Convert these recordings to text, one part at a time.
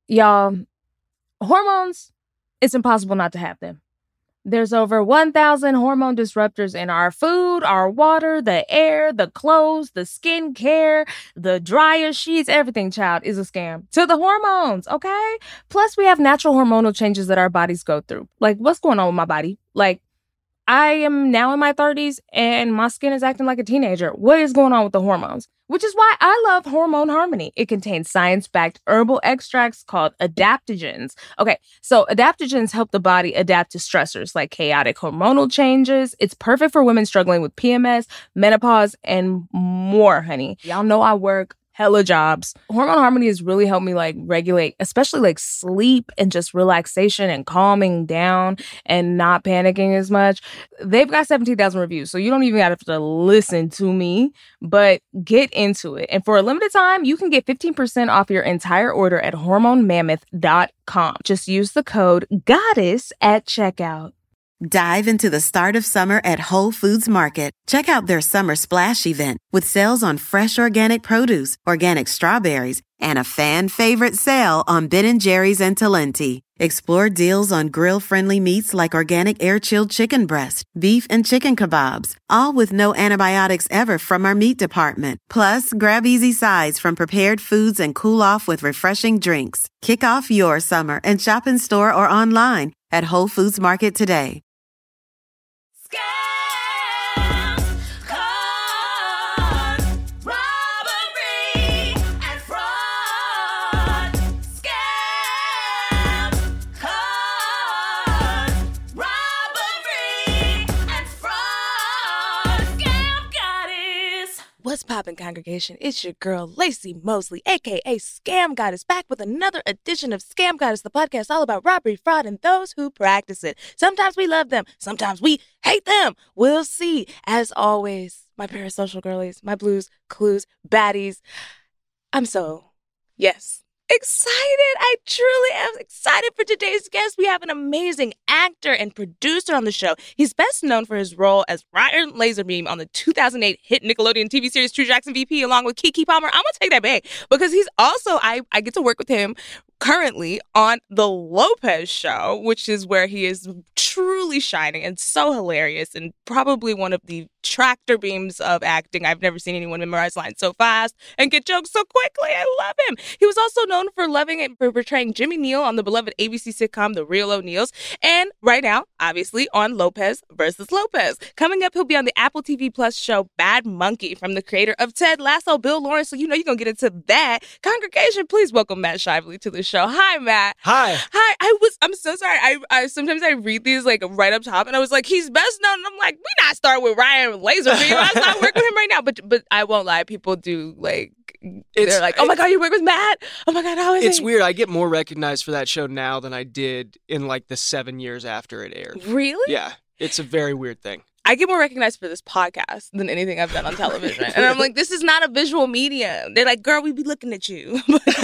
Y'all, hormones, it's impossible not to have them. There's over 1,000 hormone disruptors in our food, our water, the air, the clothes, the skincare, the dryer sheets, everything, child, is a scam. To the hormones, okay? Plus, we have natural hormonal changes that our bodies go through. Like, what's going on with my body? Like, I am now in my 30s and my skin is acting like a teenager. What is going on with the hormones? Which is why I love Hormone Harmony. It contains science-backed herbal extracts called adaptogens. Okay, so adaptogens help the body adapt to stressors like chaotic hormonal changes. It's perfect for women struggling with PMS, menopause, and more, honey. Y'all know I work hella jobs. Hormone Harmony has really helped me like regulate, especially like sleep and just relaxation and calming down and not panicking as much. They've got 17,000 reviews, so you don't even have to listen to me, but get into it. And for a limited time, you can get 15% off your entire order at hormonemammoth.com. Just use the code GODDESS at checkout. Dive into the start of summer at Whole Foods Market. Check out their Summer Splash event with sales on fresh organic produce, organic strawberries, and a fan-favorite sale on Ben & Jerry's and Talenti. Explore deals on grill-friendly meats like organic air-chilled chicken breast, beef and chicken kebabs, all with no antibiotics ever from our meat department. Plus, grab easy sides from prepared foods and cool off with refreshing drinks. Kick off your summer and shop in store or online at Whole Foods Market today. What's poppin', congregation? It's your girl, Lacey Mosley, a.k.a. Scam Goddess, back with another edition of Scam Goddess, the podcast all about robbery, fraud, and those who practice it. Sometimes we love them. Sometimes we hate them. We'll see. As always, my parasocial girlies, my blues, clues, baddies. I'm so, yes, excited. I truly am excited for today's guest. We have an amazing actor and producer on the show. He's best known for his role as Ryan Laserbeam on the 2008 hit Nickelodeon TV series True Jackson VP, along with Keke Palmer. I'm going to take that back because he's also, I get to work with him currently on The Lopez Show, which is where he is truly shining and so hilarious and probably one of the tractor beams of acting. I've never seen anyone memorize lines so fast and get jokes so quickly. I love him. He was also known for loving and for portraying Jimmy Neal on the beloved ABC sitcom The Real O'Neals, and right now, obviously, on Lopez versus Lopez. Coming up, he'll be on the Apple TV Plus show Bad Monkey from the creator of Ted Lasso, Bill Lawrence, so you know you're going to get into that. Congregation, please welcome Matt Shively to the show. Hi, Matt. Hi. I'm so sorry. I sometimes I read these like right up top, and I was like, he's best known, and I'm like, we not start with Ryan Laserbeam. I was not working with him right now, but I won't lie. People do like, they're like, oh my God, you work with Matt? Oh my God, how is it? It's weird. I get more recognized for that show now than I did in like the 7 years after it aired. Really? Yeah. It's a very weird thing. I get more recognized for this podcast than anything I've done on television. And I'm like, this is not a visual medium. They're like, girl, we be looking at you.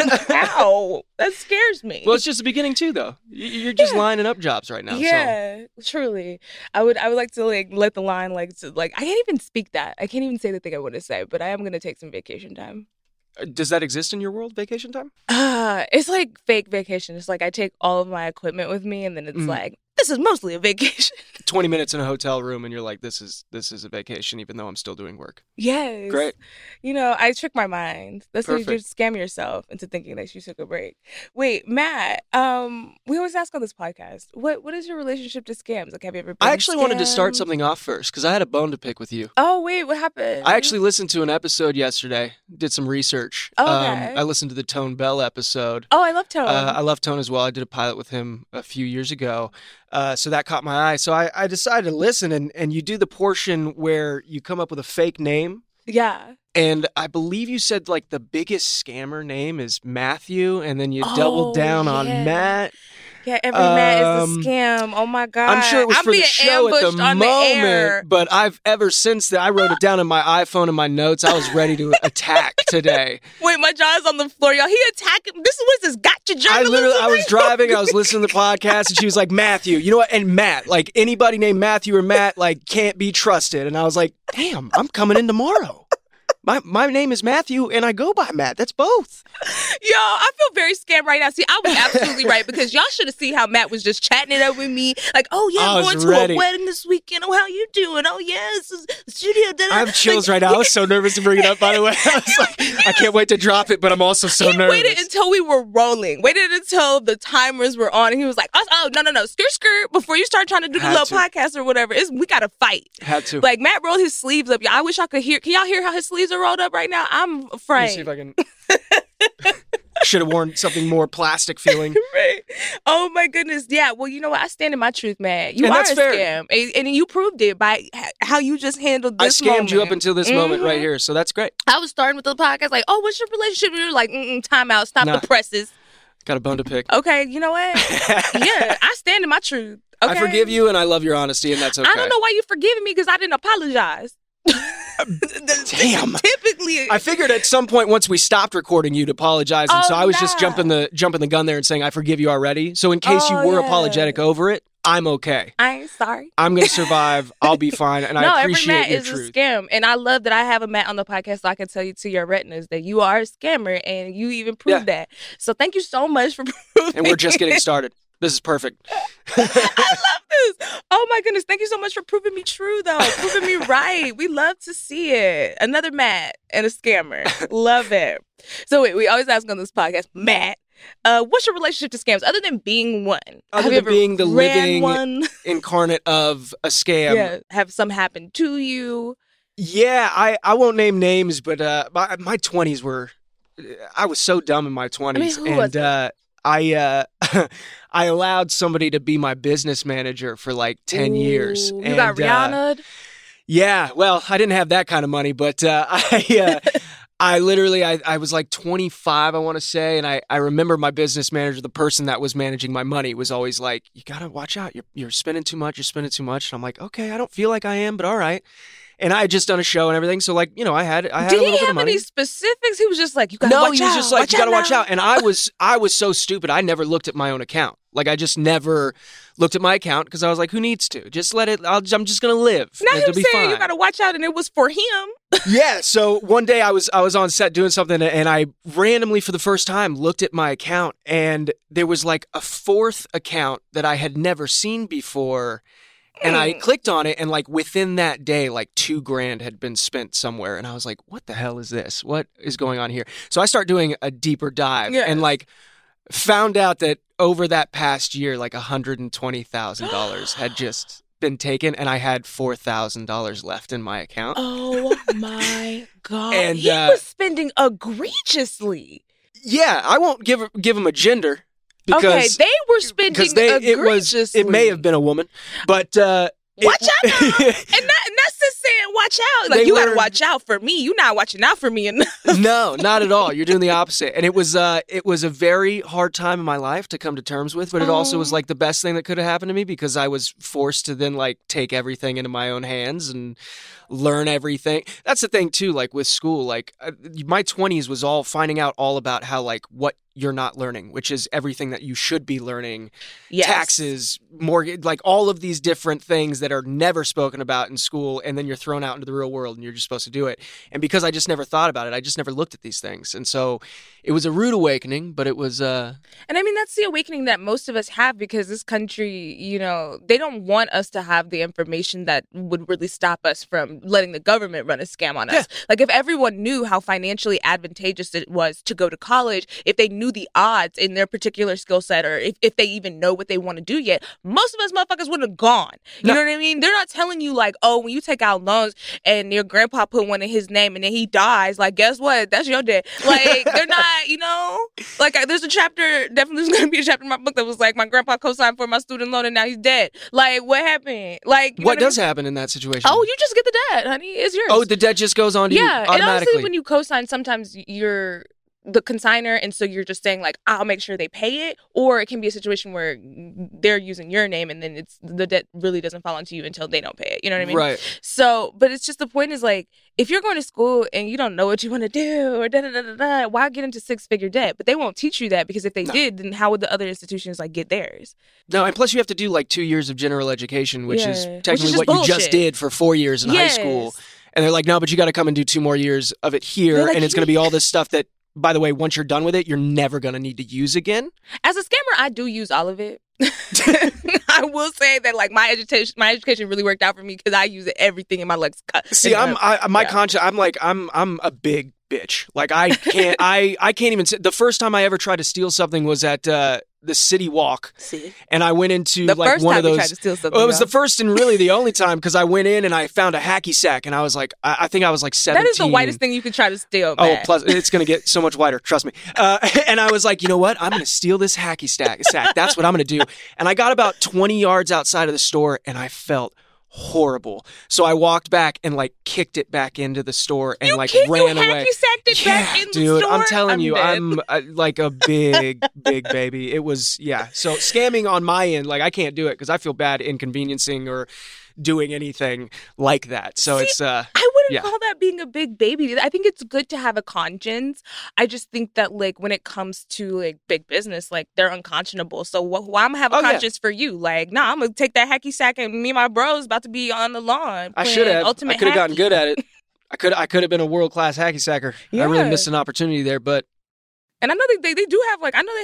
How? That scares me. Well, it's just the beginning too, though. You're just lining up jobs right now. Yeah, so. Truly. I would like to like let the line I can't even speak that. I can't even say the thing I want to say, but I am going to take some vacation time. Does that exist in your world, vacation time? It's like fake vacation. It's like I take all of my equipment with me, and then it's like, this is mostly a vacation. 20 minutes in a hotel room and you're like, this is a vacation even though I'm still doing work. Yes. Great. You know, I trick my mind. That's Perfect. how you just scam yourself into thinking that you took a break. Wait, Matt, we always ask on this podcast, what is your relationship to scams? Like, have you ever been I actually wanted to start scammed? something off first because I had a bone to pick with you. Oh, wait, what happened? I actually listened to an episode yesterday, did some research. Oh, okay. I listened to the Tone Bell episode. Oh, I love Tone. I love Tone as well. I did a pilot with him a few years ago. So that caught my eye. So I decided to listen, and you do the portion where you come up with a fake name. Yeah. And I believe you said like the biggest scammer name is Matthew, and then you doubled down on Matt. Yeah, every Matt is a scam. Oh my God. I'm sure it was for the show at the moment, but ever since that, I wrote it down in my iPhone and my notes. I was ready to attack today. Wait, my jaw's on the floor, y'all. He attacked. What is this gotcha journalism? I was driving, I was listening to the podcast, and she was like, Matthew, you know what? And Matt, like anybody named Matthew or Matt, like can't be trusted. And I was like, damn, I'm coming in tomorrow. My name is Matthew, and I go by Matt. That's both. Yo, I feel very scammed right now. See, I was absolutely right because y'all should have seen how Matt was just chatting it up with me. Like, oh, yeah, I'm going to a wedding this weekend. Oh, how you doing? Oh, yes, studio. I have chills right now. I was so nervous to bring it up, by the way. I was like, I can't wait to drop it, but I'm also so nervous. He waited until we were rolling. Waited until the timers were on, and he was like, oh, no, skirt, before you start trying to do the little podcast or whatever. We got to fight. Had to. Like, Matt rolled his sleeves up. I wish I could hear. Can y'all hear how his sleeves are rolled up right now? I'm afraid. Let me see if I can. Should have worn something more plastic feeling. Right. Oh, my goodness. Yeah. Well, you know what? I stand in my truth, Matt. You are a scam. And you proved it by how you just handled this moment. I scammed you up until this moment right here, so that's great. I was starting with the podcast like, oh, what's your relationship? You were like, time out. Stop the presses. Got a bone to pick. Okay, you know what? Yeah, I stand in my truth. Okay? I forgive you, and I love your honesty, and that's okay. I don't know why you're forgiving me because I didn't apologize. Damn. Typically, I figured at some point once we stopped recording, you'd apologize, and so I was just jumping the gun there and saying I forgive you already. So in case you were apologetic over it, I'm okay. I ain't sorry. I'm gonna survive. I'll be fine, and I appreciate every Matt your is truth. A scam, and I love that I have a Matt on the podcast, so I can tell you to your retinas that you are a scammer, and you even proved that. So thank you so much for proving. And we're just getting started. This is perfect. I love this. Oh my goodness. Thank you so much for proving me true, though. Proving me right. We love to see it. Another Matt and a scammer. Love it. So wait, we always ask on this podcast, Matt, what's your relationship to scams other than being one? Other than being the living incarnate of a scam. Yeah. Have some happen to you? Yeah, I won't name names, but my 20s were, I was so dumb in my 20s. I mean, who was it? I allowed somebody to be my business manager for like 10 years. You got Rihanna? Yeah, well, I didn't have that kind of money, but I literally was like 25, I want to say, and I remember my business manager, the person that was managing my money, was always like, you got to watch out. You're spending too much. And I'm like, okay, I don't feel like I am, but all right. And I had just done a show and everything, so like, I had a little bit of money. Did he have any specifics? He was just like, you gotta watch out. No, he was just like, you gotta watch out. And I was so stupid, I never looked at my own account. Like, I just never looked at my account because I was like, who needs to? Just let it, I'm just gonna live. Now It'll be saying fine. You gotta watch out, and it was for him. Yeah, so one day I was on set doing something, and I randomly, for the first time, looked at my account, and there was like a fourth account that I had never seen before. And I clicked on it, and like within that day, like $2,000 had been spent somewhere. And I was like, what the hell is this? What is going on here? So I start doing a deeper dive and like found out that over that past year, like $120,000 had just been taken, and I had $4,000 left in my account. Oh my God. And he was spending egregiously. Yeah, I won't give him a gender. Because they were spending egregiously. It may have been a woman, but watch out now. and that's just saying watch out. Like, you gotta watch out for me. You're not watching out for me enough. No, not at all. You're doing the opposite. And it was a very hard time in my life to come to terms with, but it also was like the best thing that could have happened to me because I was forced to then like take everything into my own hands and learn everything. That's the thing too, like with school, like my 20s was all finding out all about how like what you're not learning, which is everything that you should be learning. Yes. Taxes, mortgage, like all of these different things that are never spoken about in school, and then you're thrown out into the real world and you're just supposed to do it. And because I just never thought about it, I just never looked at these things. And so it was a rude awakening, but it was And I mean, that's the awakening that most of us have because this country, they don't want us to have the information that would really stop us from letting the government run a scam on us. Yeah. Like if everyone knew how financially advantageous it was to go to college, if they knew the odds in their particular skill set, or if they even know what they want to do yet, most of us motherfuckers would have gone. You know what I mean? They're not telling you like, oh, when you take out loans and your grandpa put one in his name and then he dies, like, guess what? That's your debt. Like, they're not, like there's a chapter, definitely there's going to be a chapter in my book that was like, my grandpa co-signed for my student loan and now he's dead. Like, what happened? Like, what does happen in that situation? Oh, you just get the debt, honey. It's yours. Oh, the debt just goes on to you automatically. And honestly, when you co-sign, sometimes you're the consigner, and so you're just saying like, I'll make sure they pay it, or it can be a situation where they're using your name and then it's the debt really doesn't fall onto you until they don't pay it. You know what I mean? Right. So, but it's just the point is like, if you're going to school and you don't know what you want to do or da-da-da-da-da, why get into 6-figure debt? But they won't teach you that because if they did, then how would the other institutions like get theirs? No, and plus you have to do like 2 years of general education, which is technically what bullshit. You just did for 4 years in high school. And they're like, no, but you got to come and do 2 more years of it here. Like, and it's going to be all this stuff that, by the way, once you're done with it, you're never going to need to use again. As a scammer, I do use all of it. I will say that like my education really worked out for me because I use everything in my legs. See, I'm a big bitch. Like I can't even say. The first time I ever tried to steal something was at the City Walk. See? And I went into the like first one time of those. You tried to steal something, well, it was the first and really the only time because I went in and I found a hacky sack and I was like, I think I was like 17. That is the whitest thing you could try to steal. Oh, man. plus it's going to get so much whiter. Trust me. And I was like, you know what? I'm going to steal this hacky sack. That's what I'm going to do. And I got about 20 yards outside of the store and I felt horrible. So I walked back and like kicked it back into the store and ran away. You sacked it back in the dude, store? I'm telling you, dead. I'm like a big baby. It was, yeah. So scamming on my end, like I can't do it because I feel bad inconveniencing or doing anything like that. So it's I wouldn't call that being a big baby. I think it's good to have a conscience. I just think that like when it comes to like big business, like they're unconscionable. So why I'm gonna have a conscience for you? Like, nah, I'm gonna take that hacky sack and me and my bros about to be on the lawn. I should have. I could have gotten good at it. I could have been a world-class hacky sacker. Yeah. I really missed an opportunity there, but. And I know they do have like, I know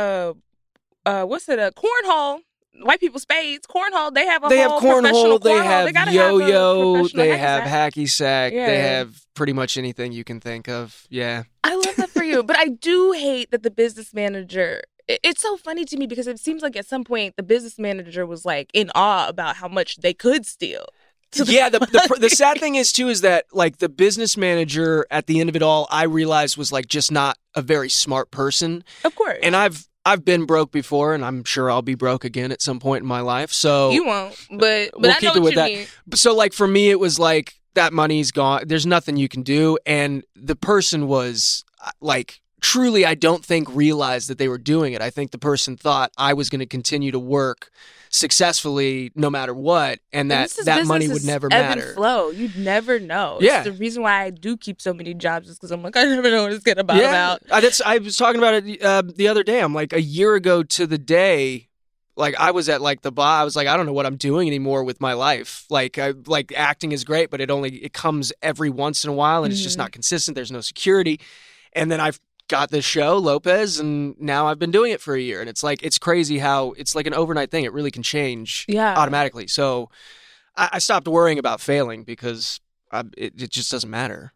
they have a cornhole. White people spades, cornhole. They have cornhole. They have yo-yo. They have hacky sack. Yeah. They have pretty much anything you can think of. Yeah. I love that for you. But I do hate that the business manager. It's so funny to me because it seems like at some point the business manager was like in awe about how much they could steal. Yeah, the sad thing is too is that like the business manager at the end of it all, I realized was like just not a very smart person. Of course. And I've been broke before, and I'm sure I'll be broke again at some point in my life. So you won't, but we'll I know keep it with what that. you mean. So like for me, it was like that money's gone. There's nothing you can do, and the person was like truly, I don't think realized that they were doing it. I think the person thought I was going to continue to work successfully no matter what, and that money would never matter. Ebb and flow. You'd never know. Yeah. It's the reason why I do keep so many jobs is because I'm like, I never know what it's going to be about. I was talking about it the other day. I'm like, a year ago to the day, like I was at like I was like, I don't know what I'm doing anymore with my life. Like acting is great, but it comes every once in a while, and it's just not consistent. There's no security. And then I've got this show, Lopez, and now I've been doing it for a year. And it's like, it's crazy how it's like an overnight thing. It really can change automatically. So I stopped worrying about failing because it just doesn't matter.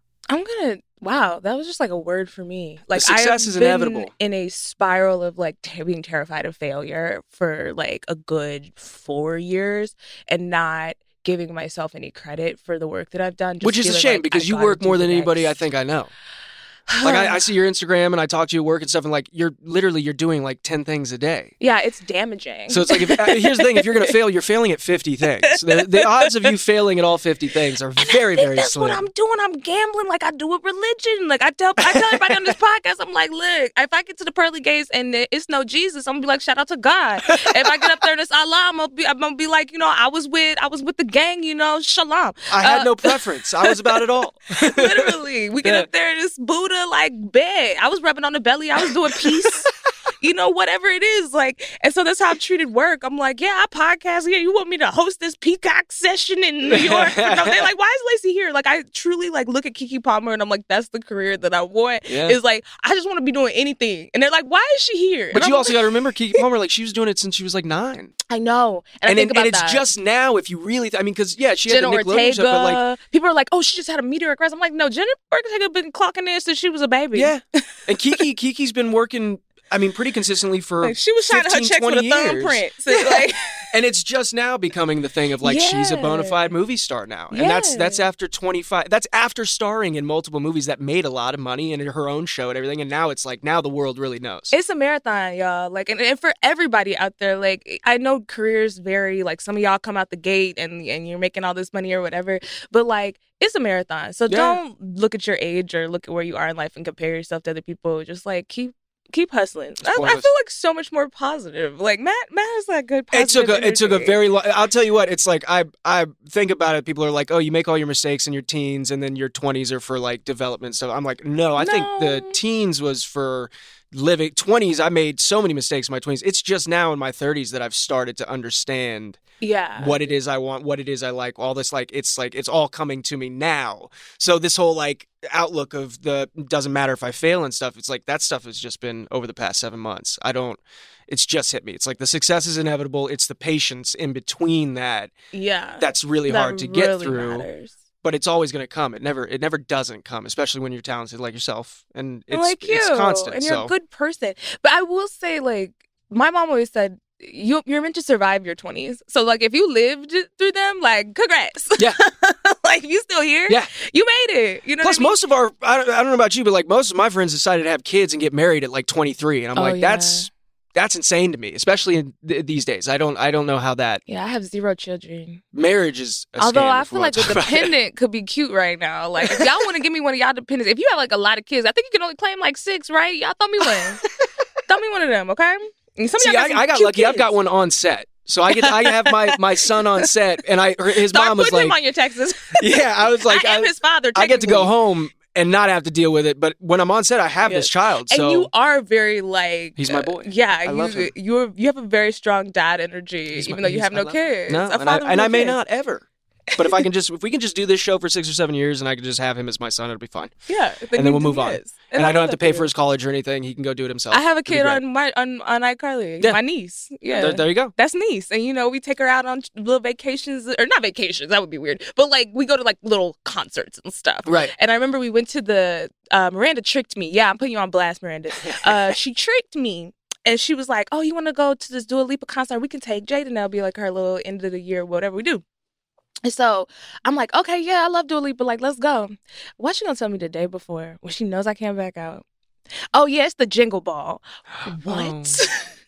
Wow, that was just like a word for me. Like success is inevitable. In a spiral of like being terrified of failure for like a good 4 years and not giving myself any credit for the work that I've done. Which is a shame because you work more than anybody I think I know. Like I see your Instagram and I talk to you at work and stuff, and like you're doing like 10 things a day. Yeah, it's damaging. So it's like here's the thing: if you're going to fail, you're failing at 50 things. The odds of you failing at all 50 things are very, very that's slim. That's what I'm doing. I'm gambling like I do with religion. Like I tell everybody on this podcast, I'm like, look, if I get to the pearly gates and it's no Jesus, I'm gonna be like, shout out to God. If I get up there and it's Allah, I'm gonna be like, I was with the gang, shalom. I had no preference. I was about it all. Literally, we get up there and it's Buddha. Like bed. I was rubbing on the belly. I was doing peace. Whatever it is. Like, and so that's how I've treated work. I'm like, yeah, I podcast. Yeah, you want me to host this Peacock session in New York? They're like, why is Lacey here? Like, I truly like look at Keke Palmer and I'm like, that's the career that I want. Yeah. It's like, I just want to be doing anything. And they're like, why is she here? But you also got to remember Keke Palmer, like she was doing it since she was like 9. I know. And I think about it's that. Just now, if you really, because she had Jenna the Nickelodeon show, but like people are like, oh, she just had a meteoric rise. I'm like, no, Jenna Ortega been clocking in since she was a baby. Yeah, and Keke's been working. Pretty consistently for like she was shining her checks with a thumbprint. So like, and it's just now becoming the thing of like she's a bona fide movie star now, and that's after 25. That's after starring in multiple movies that made a lot of money and her own show and everything. And now it's like now the world really knows. It's a marathon, y'all. Like, and for everybody out there, like I know careers vary. Like some of y'all come out the gate and you're making all this money or whatever, but like. It's a marathon. So don't look at your age or look at where you are in life and compare yourself to other people. Just like keep hustling. I feel like so much more positive. Like Matt has that good positive It took a very long. I'll tell you what. It's like I think about it. People are like, oh, you make all your mistakes in your teens, and then your 20s are for like development stuff. I'm like, no. I think the teens was for living 20s, I made so many mistakes in my 20s. It's just now in my 30s that I've started to understand what it is I want, what it is I like, all this, it's all coming to me now. So this whole outlook of doesn't matter if I fail and stuff, it's like that stuff has just been over the past 7 months. It's just hit me. It's like the success is inevitable. It's the patience in between that. Yeah. That's really hard to get really through. Matters. But it's always going to come. It never doesn't come, especially when you're talented like yourself. And it's constant. And you're a good person. But I will say, my mom always said, you're meant to survive your 20s. So, if you lived through them, congrats. Yeah. If you still here, yeah, you made it. You know. Plus, most of our, I don't know about you, but most of my friends decided to have kids and get married at 23, and I'm that's insane to me, especially in these days. I don't know how that. Yeah, I have 0 children. Marriage is a although scam I feel like a dependent could be cute right now. If y'all want to give me one of y'all dependents, if you have a lot of kids, I think you can only claim 6, right? Y'all throw me one. Throw me one of them, okay? See, I got lucky. Kids. I've got one on set. So I have my son on set, and his mom was like, him on your taxes. Yeah, I was like, I am his father. I get to go home and not have to deal with it. But when I'm on set, I have this child. So and you are very he's my boy. Yeah, I love him. You have a very strong dad energy, even though you have no kids. No, and I may not ever. But if we can just do this show for 6 or 7 years, and I can just have him as my son, it'll be fine. Yeah, and then we'll move on. And I don't have to pay for his college or anything. He can go do it himself. I have a kid on iCarly, my niece. Yeah, there you go. That's niece, and we take her out on little vacations, or not vacations. That would be weird. But we go to little concerts and stuff. Right. And I remember we went to the Miranda tricked me. Yeah, I'm putting you on blast, Miranda. She tricked me. And she was like, "Oh, you want to go to this Dua Lipa concert? We can take Jade, and that'll be her little end of the year, whatever we do." And so I'm like, okay, yeah, I love Dua Lipa, let's go. What's she gonna tell me the day before when she knows I can't back out? Oh, yeah, it's the Jingle Ball. What?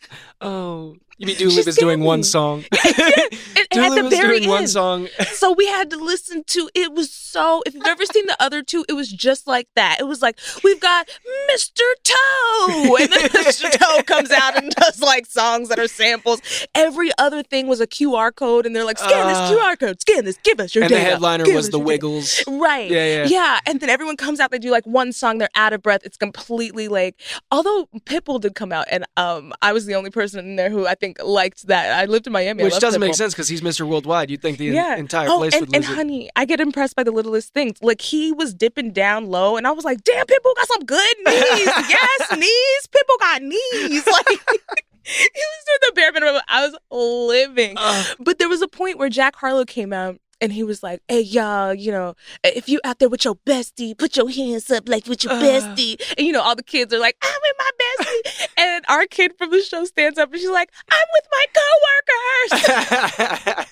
Oh. You mean Dua Lipa's doing one song? Dua Lipa's doing one song. So we had to listen to, it was so, if you've ever seen the other two, it was just like that. It was we've got Mr. Toe. And then Mr. Toe comes out and does songs that are samples. Every other thing was a QR code. And they're scan this QR code, scan this, give us your data. And the headliner was the Wiggles. Right. Yeah. And then everyone comes out, they do one song, they're out of breath. It's completely although Pitbull did come out, and I was the only person in there who I think liked that. I lived in Miami. Which doesn't make sense because he's Mr. Worldwide. You'd think the entire place would lose and honey, I get impressed by the littlest things. He was dipping down low, and I was like, damn, Pitbull got some good knees. Yes, knees. Pitbull got knees. He was doing the bare minimum. I was living. But there was a point where Jack Harlow came out, and he was like, hey, y'all, if you out there with your bestie, put your hands up with your bestie. And, all the kids are like, I'm with my bestie. And our kid from the show stands up and she's like, I'm with my coworkers.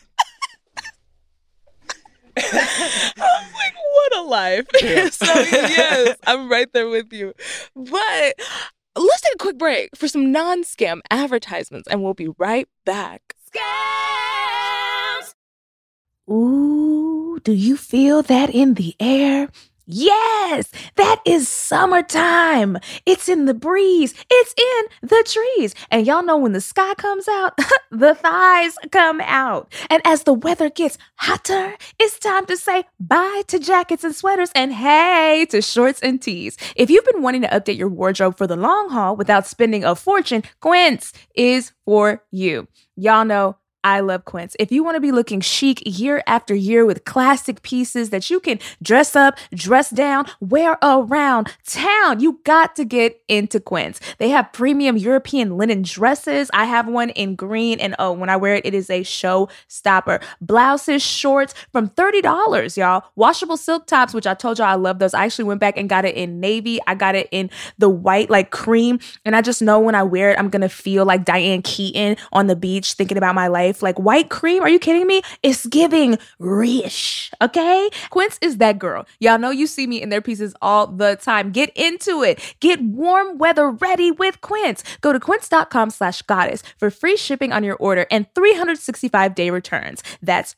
I was like, what a life. Yeah. So, yes, I'm right there with you. But let's take a quick break for some non-scam advertisements, and we'll be right back. Scams! Ooh, do you feel that in the air? Yes, that is summertime. It's in the breeze. It's in the trees. And y'all know when the sky comes out, the thighs come out. And as the weather gets hotter, it's time to say bye to jackets and sweaters and hey to shorts and tees. If you've been wanting to update your wardrobe for the long haul without spending a fortune, Quince is for you. Y'all know I love Quince. If you want to be looking chic year after year with classic pieces that you can dress up, dress down, wear around town, you got to get into Quince. They have premium European linen dresses. I have one in green, and when I wear it, it is a showstopper. Blouses, shorts from $30, y'all. Washable silk tops, which I told y'all I love those. I actually went back and got it in navy. I got it in the white, cream, and I just know when I wear it, I'm going to feel like Diane Keaton on the beach thinking about my life. White cream? Are you kidding me? It's giving rich, okay? Quince is that girl. Y'all know you see me in their pieces all the time. Get into it. Get warm weather ready with Quince. Go to quince.com/goddess for free shipping on your order and 365-day returns. That's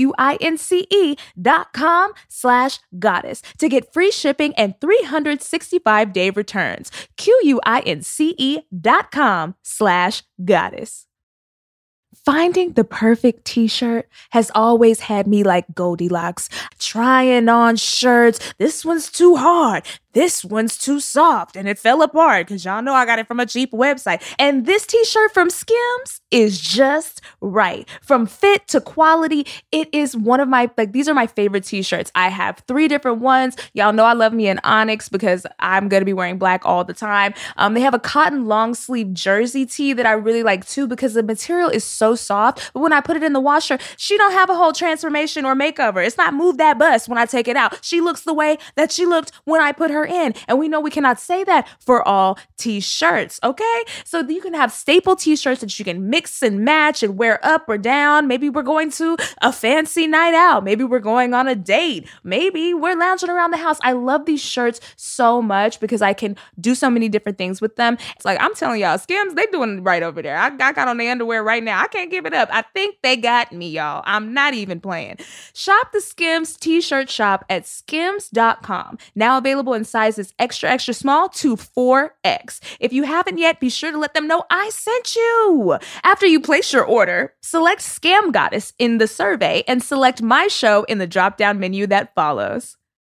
QUINCE.com/goddess to get free shipping and 365-day returns. QUINCE.com/goddess. Finding the perfect t-shirt has always had me like Goldilocks, trying on shirts. This one's too hard. this one's too soft and it fell apart because y'all know I got it from a cheap website. And this t-shirt from Skims is just right. From fit to quality, it is one of my, these are my favorite t-shirts. I have 3 different ones. Y'all know I love me an onyx because I'm going to be wearing black all the time. They have a cotton long sleeve jersey tee that I really like too because the material is so soft. But when I put it in the washer, she don't have a whole transformation or makeover. It's not move that bust when I take it out. She looks the way that she looked when I put her in. And we know we cannot say that for all t-shirts, okay? So you can have staple t-shirts that you can mix and match and wear up or down. Maybe we're going to a fancy night out. Maybe we're going on a date. Maybe we're lounging around the house. I love these shirts so much because I can do so many different things with them. It's like, I'm telling y'all, Skims, they doing it right over there. I got on their underwear right now. I can't give it up. I think they got me, y'all. I'm not even playing. Shop the Skims t-shirt shop at skims.com. Now available in sizes extra, extra small to 4X. If you haven't yet, be sure to let them know I sent you. After you place your order, select Scam Goddess in the survey and select my show in the drop-down menu that follows.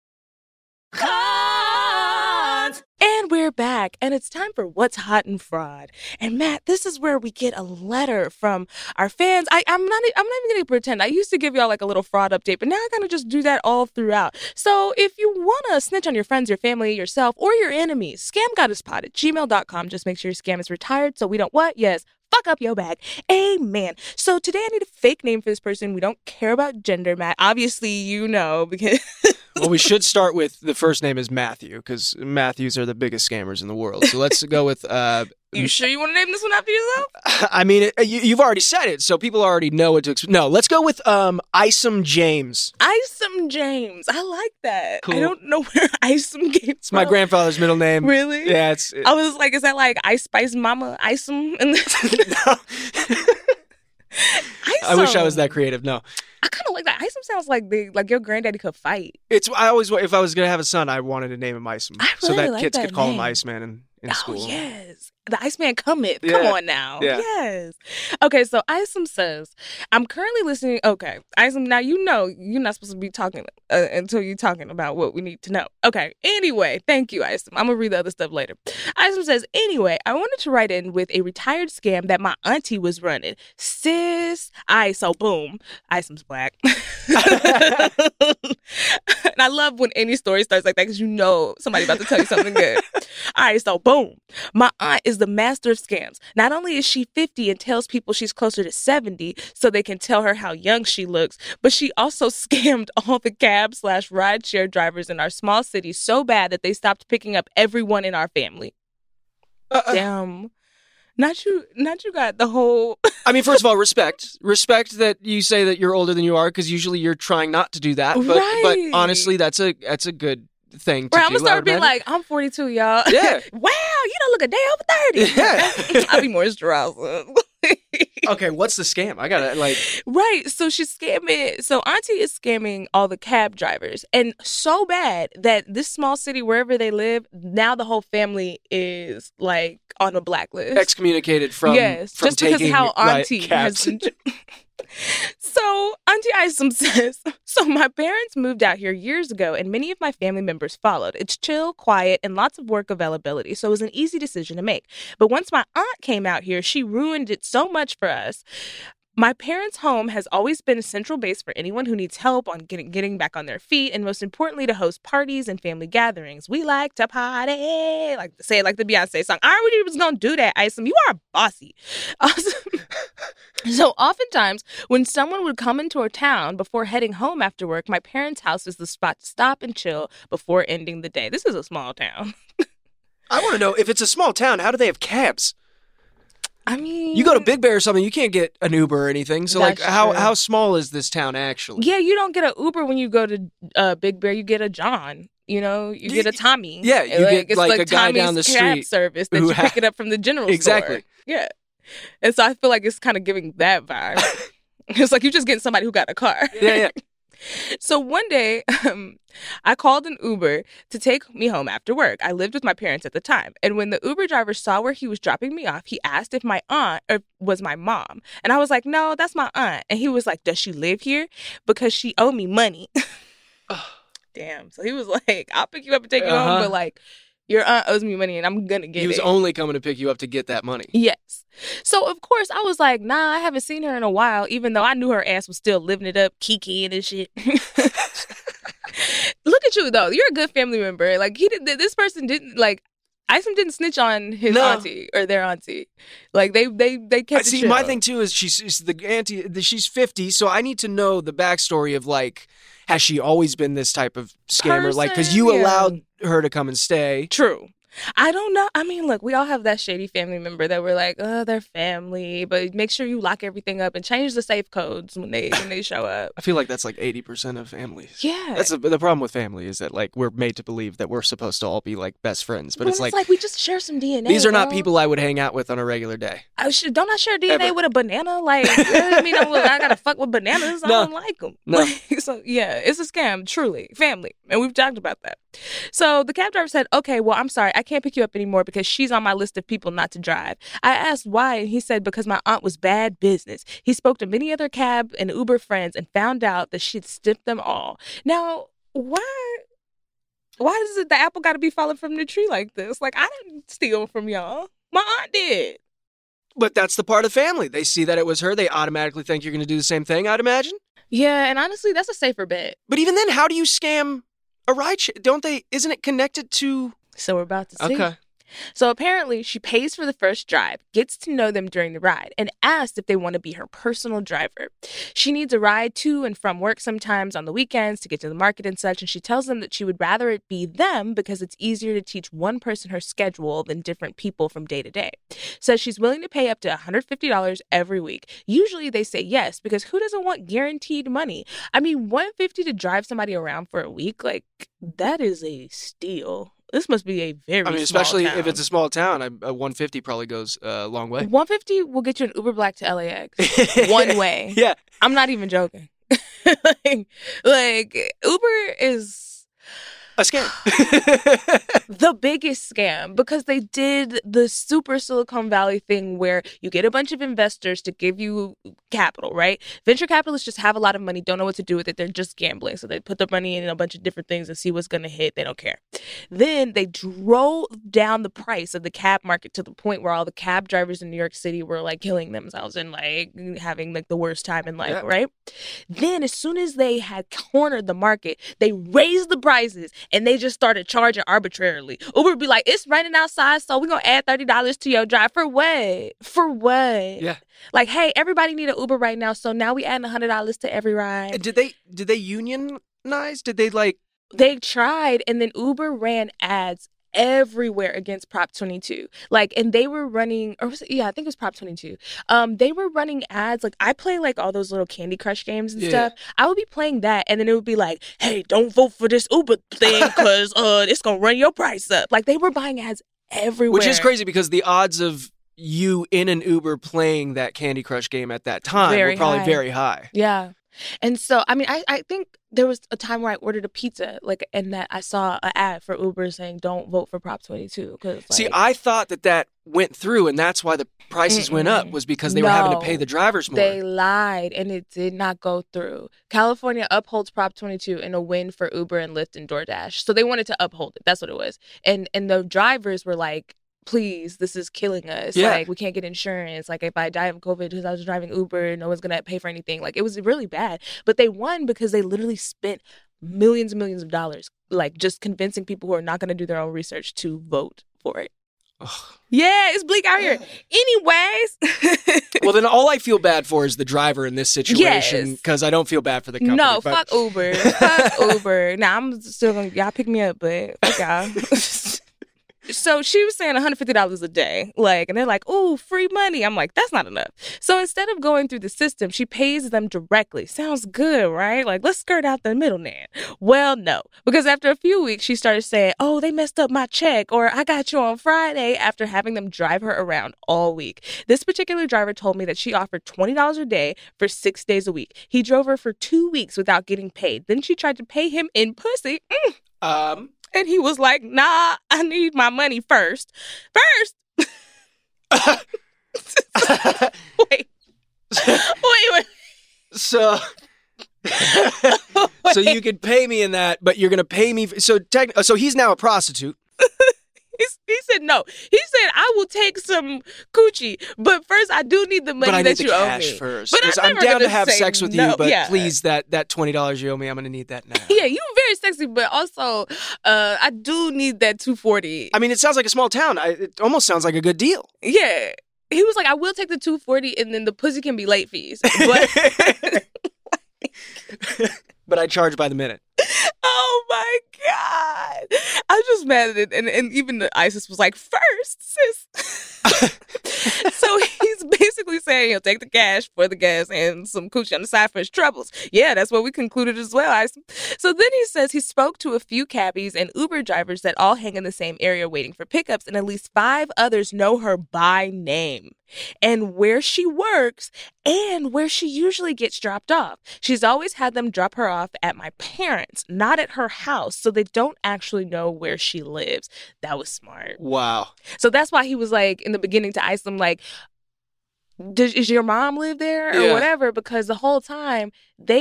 And we're back, and it's time for What's Hot and Fraud. And Matt, this is where we get a letter from our fans. I'm not even going to pretend. I used to give y'all like a little fraud update, but now I kind of just do that all throughout. So if you want to snitch on your friends, your family, yourself, or your enemies, scamgoddesspod@gmail.com. Just make sure your scam is retired so we don't what? Yes. Fuck up your bag. Amen. So today I need a fake name for this person. We don't care about gender, Matt. Obviously, you know, because... Well, we should start with the first name is Matthew, because Matthews are the biggest scammers in the world. So let's go with... You sure you want to name this one after yourself? I mean, you've already said it, so people already know what to expect. No, let's go with Isom James. Isom James. I like that. Cool. I don't know where Isom came It's my grandfather's middle name. Really? Yeah, I was like, is that like Ice Spice Mama Isom? No. I wish I was that creative. No. I kind of like that. Isom sounds like your granddaddy could fight. If I was gonna have a son, I wanted to name him Isom, so that kids could call him Iceman in school. Oh yes, the Iceman cometh. Yeah. Come on now. Yeah. Yes. Okay, so Isom says, I'm currently listening. Okay, Isom, now you know you're not supposed to be talking until you're talking about what we need to know. Okay. Anyway, thank you, Isom. I'm gonna read the other stuff later. Isom says, anyway, I wanted to write in with a retired scam that my auntie was running. Sis, so boom, Isom's black. And I love when any story starts like that because you know somebody about to tell you something good. All right, so boom. My aunt is the master of scams. Not only is she 50 and tells people she's closer to 70 so they can tell her how young she looks, but she also scammed all the cab/rideshare drivers in our small city so bad that they stopped picking up everyone in our family. Damn. Not you got the whole... I mean, first of all, respect that you say that you're older than you are, because usually you're trying not to do that. But honestly, that's a good thing to do. I'm gonna start being like, I'm 42, y'all. Yeah. Wow, you don't look a day over 30. Yeah. I'll be moisturized. Okay, what's the scam? I gotta Right, so she's scamming. So Auntie is scamming all the cab drivers, and so bad that this small city, wherever they live, now the whole family is like on a blacklist, excommunicated from just taking because how Auntie cabs. has been. So Auntie Isom says, so my parents moved out here years ago and many of my family members followed. It's chill, quiet, and lots of work availability, so it was an easy decision to make. But once my aunt came out here, she ruined it so much for us. My parents' home has always been a central base for anyone who needs help on getting back on their feet, and most importantly, to host parties and family gatherings. We like to party, like say it like the Beyonce song. I already was gonna do that, Isom. You are bossy. Awesome. So oftentimes, when someone would come into our town before heading home after work, my parents' house is the spot to stop and chill before ending the day. This is a small town. I want to know, if it's a small town, how do they have cabs? I mean, you go to Big Bear or something, you can't get an Uber or anything. So, like, how small is this town actually? Yeah, you don't get an Uber when you go to Big Bear. You get a John. You know, you get a Tommy. Yeah, you get like a guy Tommy's down the cab street service that you pick it up from the general store. Exactly. Yeah, and so I feel like it's kind of giving that vibe. It's like you're just getting somebody who got a car. Yeah. So one day, I called an Uber to take me home after work. I lived with my parents at the time. And when the Uber driver saw where he was dropping me off, he asked if my aunt was my mom. And I was like, no, that's my aunt. And he was like, does she live here? Because she owed me money. damn. So he was like, I'll pick you up and take you home, but like, your aunt owes me money and I'm going to get it. He was only coming to pick you up to get that money. Yes. So, of course, I was like, nah, I haven't seen her in a while, even though I knew her ass was still living it up, kikiing and shit. Look at you, though. You're a good family member. Like, this person didn't, like, Isom didn't snitch on his auntie or their auntie. Like, they kept it chill. My thing, too, is she's the auntie, she's 50, so I need to know the backstory of, like, has she always been this type of scammer? Like, because you allowed her to come and stay. True. I don't know. I mean, look, we all have that shady family member that we're like, oh, they're family, but make sure you lock everything up and change the safe codes when they show up. I feel like that's like 80% of families. Yeah. That's the problem with family is that like we're made to believe that we're supposed to all be like best friends, but it's like we just share some DNA. These are not people I would hang out with on a regular day. Don't I share DNA with a banana? Like, I mean, I gotta fuck with bananas. I don't like them. No. So yeah, it's a scam. Truly, family, and we've talked about that. So the cab driver said, okay, well, I'm sorry. I can't pick you up anymore because she's on my list of people not to drive. I asked why, and he said because my aunt was bad business. He spoke to many other cab and Uber friends and found out that she'd stiffed them all. Now, why does the apple got to be falling from the tree like this? Like, I didn't steal from y'all. My aunt did. But that's the part of family. They see that it was her. They automatically think you're going to do the same thing, I'd imagine. Yeah, and honestly, that's a safer bet. But even then, how do you scam a ride share? Isn't it connected to... So we're about to see. Okay. So apparently she pays for the first drive, gets to know them during the ride, and asks if they want to be her personal driver. She needs a ride to and from work sometimes on the weekends to get to the market and such, and she tells them that she would rather it be them because it's easier to teach one person her schedule than different people from day to day. Says she's willing to pay up to $150 every week. Usually they say yes because who doesn't want guaranteed money? I mean, $150 to drive somebody around for a week, like, that is a steal. This must be a very small especially town. If it's a small town, a 150 probably goes a long way. 150 will get you an Uber Black to LAX. One way. Yeah. I'm not even joking. like, Uber is... a scam. The biggest scam, because they did the super Silicon Valley thing where you get a bunch of investors to give you capital, right? Venture capitalists just have a lot of money, don't know what to do with it. They're just gambling. So they put the money in a bunch of different things and see what's going to hit. They don't care. Then they drove down the price of the cab market to the point where all the cab drivers in New York City were like killing themselves and like having like the worst time in life, right? Then as soon as they had cornered the market, they raised the prices and they just started charging arbitrarily. Uber would be like, it's raining outside, so we're going to add $30 to your drive. For what? For what? Yeah. Like, hey, everybody need an Uber right now, so now we adding $100 to every ride. Did they unionize? Did they like... They tried, and then Uber ran ads everywhere against Prop 22. Like, and they were running, I think it was Prop 22. They were running ads. Like, I play like all those little Candy Crush games and stuff. I would be playing that, and then it would be like, hey, don't vote for this Uber thing because it's gonna run your price up. Like, they were buying ads everywhere. Which is crazy because the odds of you in an Uber playing that Candy Crush game at that time were probably very high. Yeah. And so, I mean, I think there was a time where I ordered a pizza, like, and that I saw an ad for Uber saying, don't vote for Prop 22. Like, see, I thought that went through, and that's why the prices went up, was because they were having to pay the drivers more. They lied, and it did not go through. California upholds Prop 22 in a win for Uber and Lyft and DoorDash. So they wanted to uphold it. That's what it was. And the drivers were like, please, this is killing us. Yeah. Like, we can't get insurance. Like, if I die of COVID because I was driving Uber, no one's going to pay for anything. Like, it was really bad. But they won because they literally spent millions and millions of dollars, like, just convincing people who are not going to do their own research to vote for it. Ugh. Yeah, it's bleak out here. Anyways. Well, then all I feel bad for is the driver in this situation because I don't feel bad for the company. No, fuck Uber. Fuck Uber. Now, I'm still going to, y'all pick me up, but fuck y'all. So she was saying $150 a day, like, and they're like, ooh, free money. I'm like, that's not enough. So instead of going through the system, she pays them directly. Sounds good, right? Like, let's skirt out the middleman. Well, no, because after a few weeks, she started saying, oh, they messed up my check, or I got you on Friday, after having them drive her around all week. This particular driver told me that she offered $20 a day for 6 days a week. He drove her for 2 weeks without getting paid. Then she tried to pay him in pussy. And he was like, nah, I need my money first. Wait. So... So you could pay me in that, but you're going to pay me. So he's now a prostitute. He said no. He said, I will take some coochie, but first I do need the money that you owe me. But I need the cash first. But I'm down to have sex with you, but please, that $20 you owe me, I'm going to need that now. Yeah, you very sexy, but also I do need that $240. I mean, it sounds like a small town. It almost sounds like a good deal. Yeah. He was like, I will take the $240 and then the pussy can be late fees. But but I charge by the minute. Oh my God. I'm just mad at it. And even the ISIS was like, first, sis. So he's basically saying he'll take the cash for the gas and some coochie on the side for his troubles. Yeah, that's what we concluded as well, ISIS. So then he says he spoke to a few cabbies and Uber drivers that all hang in the same area waiting for pickups, and at least 5 others know her by name and where she works and where she usually gets dropped off. She's always had them drop her off at my parents', not at her house, so they don't actually know where she lives. That was smart. Wow. So that's why he was like, in the beginning to Iceland, like, does your mom live there or whatever? Because the whole time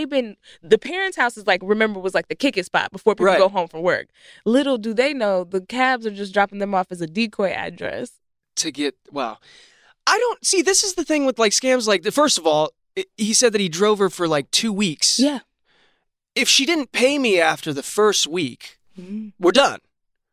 the parents' house is like, remember, was like the kicking spot before people go home from work. Little do they know, the cabs are just dropping them off as a decoy address. Wow. I don't see, this is the thing with like scams. Like, first of all, he said that he drove her for like 2 weeks. Yeah. If she didn't pay me after the first week, we're done.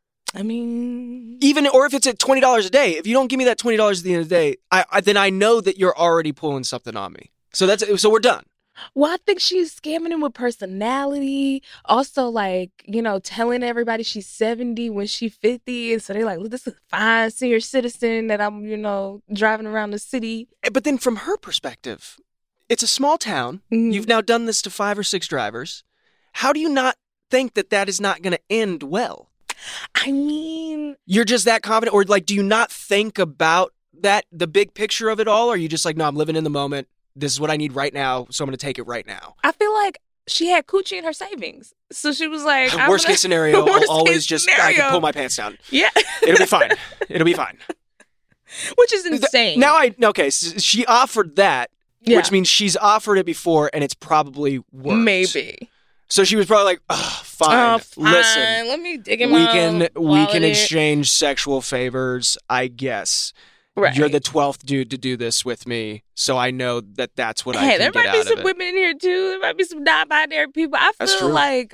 I mean, or if it's at $20 a day, if you don't give me that $20 at the end of the day, then I know that you're already pulling something on me. So we're done. Well, I think she's scamming him with personality. Also, like, telling everybody she's 70 when she's 50. And so they're like, look, this is a fine senior citizen that I'm, driving around the city. But then from her perspective, it's a small town. Mm-hmm. You've now done this to 5 or 6 drivers. How do you not think that is not going to end well? I mean, you're just that confident? Or like, do you not think about the big picture of it all? Or are you just like, no, I'm living in the moment. This is what I need right now, so I'm going to take it right now. I feel like she had coochie in her savings. So she was like, worst case scenario, I'll always I can pull my pants down. Yeah. It'll be fine. It'll be fine. Which is insane. So she offered that, which means she's offered it before and it's probably worked. Maybe. So she was probably like, fine. Listen, let me dig him we can exchange sexual favors, I guess. Right. You're the 12th dude to do this with me, so I know that's what I can get out of it. Hey, there might be some women in here, too. There might be some non-binary people. I feel like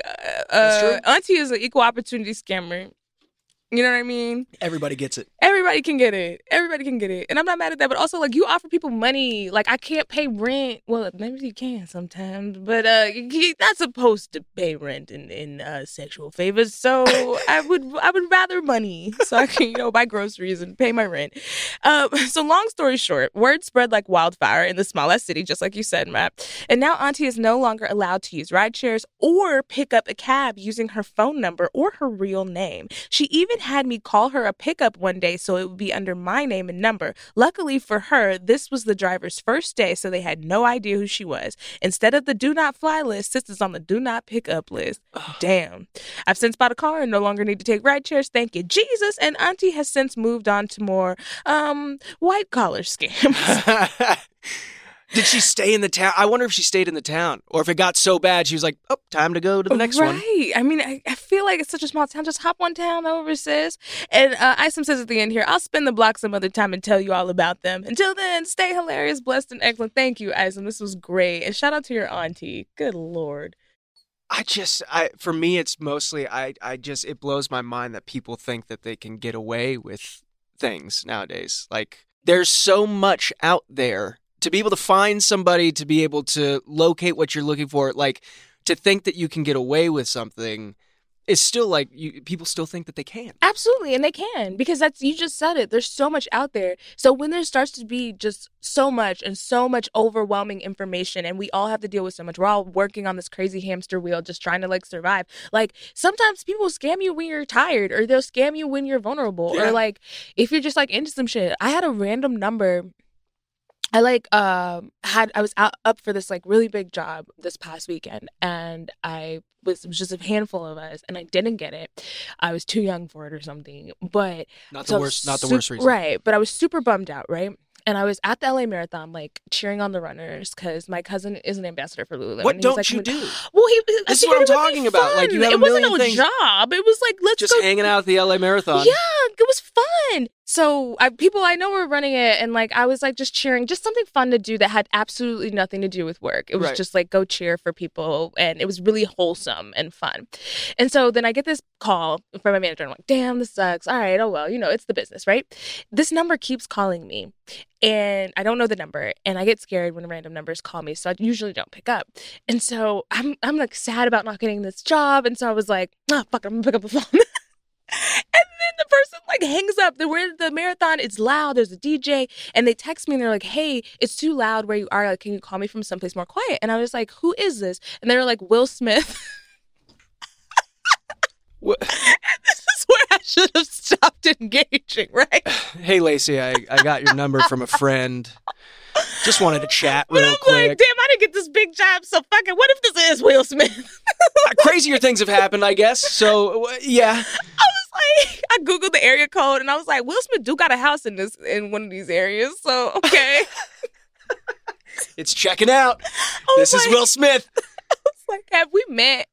Auntie is an equal opportunity scammer. You know what I mean? Everybody gets it. Everybody can get it. Everybody can get it. And I'm not mad at that. But also, like, you offer people money. Like, I can't pay rent. Well, maybe you can sometimes. But you're not supposed to pay rent in sexual favors. So I would rather money so I can, buy groceries and pay my rent. So long story short, word spread like wildfire in the smallest city, just like you said, Matt. And now Auntie is no longer allowed to use ride shares or pick up a cab using her phone number or her real name. She even had me call her a pickup one day so it would be under my name and number. Luckily for her, this was the driver's first day, so they had no idea who she was. Instead of the do not fly list, Sis is on the do not pick up list. Damn. I've since bought a car and no longer need to take ride shares. Thank you, Jesus. And Auntie has since moved on to more white collar scams. Did she stay in the town? I wonder if she stayed in the town. Or if it got so bad, she was like, time to go to the next one. Right. I mean, I feel like it's such a small town. Just hop one town over, sis. And Isom says at the end here, I'll spin the block some other time and tell you all about them. Until then, stay hilarious, blessed, and excellent. Thank you, Isom. This was great. And shout out to your auntie. Good Lord. For me, it's mostly, it blows my mind that people think that they can get away with things nowadays. Like, there's so much out there. To be able to find somebody, to be able to locate what you're looking for, like, to think that you can get away with something is still like, people still think that they can. Absolutely, and they can, because you just said it. There's so much out there. So when there starts to be just so much and so much overwhelming information, and we all have to deal with so much, we're all working on this crazy hamster wheel just trying to, like, survive. Like, sometimes people scam you when you're tired, or they'll scam you when you're vulnerable, or, like, if you're just, like, into some shit. I had a random number. I was up for this like really big job this past weekend, and it was just a handful of us, and I didn't get it. I was too young for it or something, but not the worst reason, right? But I was super bummed out, right? And I was at the LA Marathon, like cheering on the runners because my cousin is an ambassador for Lululemon. What don't like, you do? Well, this is what I'm talking about. Like, you have it a million wasn't things. No job. It was like, let's just go. Hanging out at the LA Marathon. Yeah, it was fun. So people I know were running it, and like I was like just cheering, just something fun to do that had absolutely nothing to do with work. It was just like go cheer for people, and it was really wholesome and fun. And so then I get this call from my manager, and I'm like, damn, this sucks. All right, oh well, it's the business, right? This number keeps calling me, and I don't know the number, and I get scared when random numbers call me, so I usually don't pick up. And so I'm like sad about not getting this job, and so I was like, fuck, I'm gonna pick up the phone. And then the person like hangs up. We're at the marathon. It's loud. There's a DJ. And they text me and they're like, hey, it's too loud where you are. Like, can you call me from someplace more quiet? And I was like, who is this? And they were like, Will Smith. What? And this is where I should have stopped engaging, right? Hey, Lacey, I got your number from a friend. Just wanted to chat real I'm quick. like, damn, I didn't get this big job, so fuck it. What if this is Will Smith? Crazier things have happened, I guess. So, yeah. I was like, I Googled the area code, and I was like, Will Smith do got a house in one of these areas, so okay. It's checking out. This is Will Smith. I was like, have we met?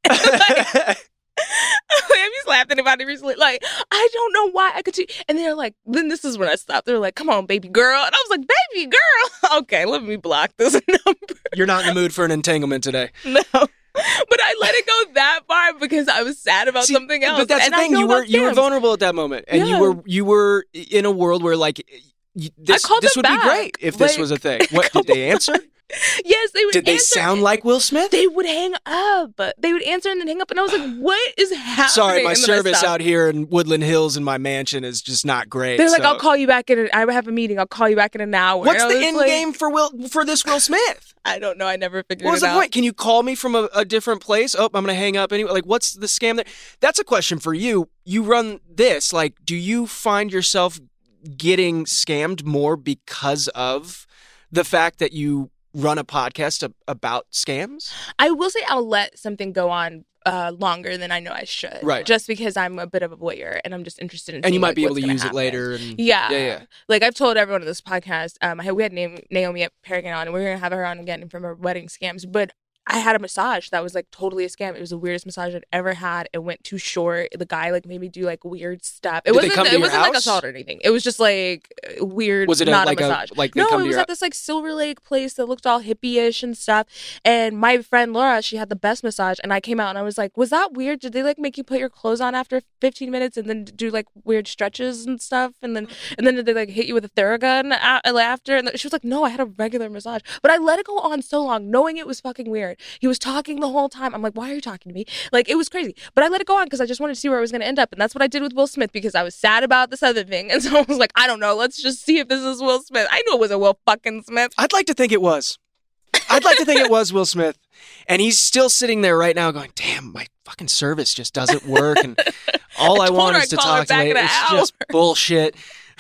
Have you slapped anybody recently? Like, I don't know why I could see. And they're like, then this is when I stopped. They're like, come on, baby girl. And I was like, baby girl. Okay, let me block this number. You're not in the mood for an entanglement today. No. But I let it go that far because I was sad about something else. But that's the thing. You were vulnerable at that moment. And you were in a world where like this would be great if this was a thing. What did they answer? Yes, they would. Did they sound like Will Smith? They would hang up. They would answer and then hang up, and I was like, "What is happening?" Sorry, my service out here in Woodland Hills in my mansion is just not great. They're like, "I'll call you back I have a meeting. I'll call you back in an hour." What's the end game for this Will Smith? I don't know. I never figured it out. What was the point? Can you call me from a different place? Oh, I'm going to hang up anyway. Like, what's the scam there? That's a question for you. You run this. Like, do you find yourself getting scammed more because of the fact that you run a podcast about scams? I will say I'll let something go on longer than I know I should. Right. Just because I'm a bit of a voyeur and I'm just interested in and you might like, be able to use happen. it later. And, yeah. Like I've told everyone on this podcast, we had Naomi at Paragon on, and we're going to have her on again from her wedding scams. But I had a massage that was like totally a scam. It was the weirdest massage I'd ever had. It went too short. The guy like made me do like weird stuff. It wasn't like assault or anything. It was just like weird. Was it not a massage? No, it was at this like Silver Lake place that looked all hippie-ish and stuff. And my friend Laura, she had the best massage. And I came out and I was like, was that weird? Did they like make you put your clothes on after 15 minutes and then do like weird stretches and stuff? And then did they like hit you with a Theragun after? And she was like, no, I had a regular massage. But I let it go on so long, knowing it was fucking weird. He was talking the whole time. I'm like, why are you talking to me? Like, it was crazy. But I let it go on because I just wanted to see where I was going to end up. And that's what I did with Will Smith because I was sad about this other thing. And so I was like, I don't know. Let's just see if this is Will Smith. I knew it was a Will fucking Smith. I'd like to think it was. I'd like to think it was Will Smith. And he's still sitting there right now going, damn, my fucking service just doesn't work. And all I want is to talk to me. It's just bullshit.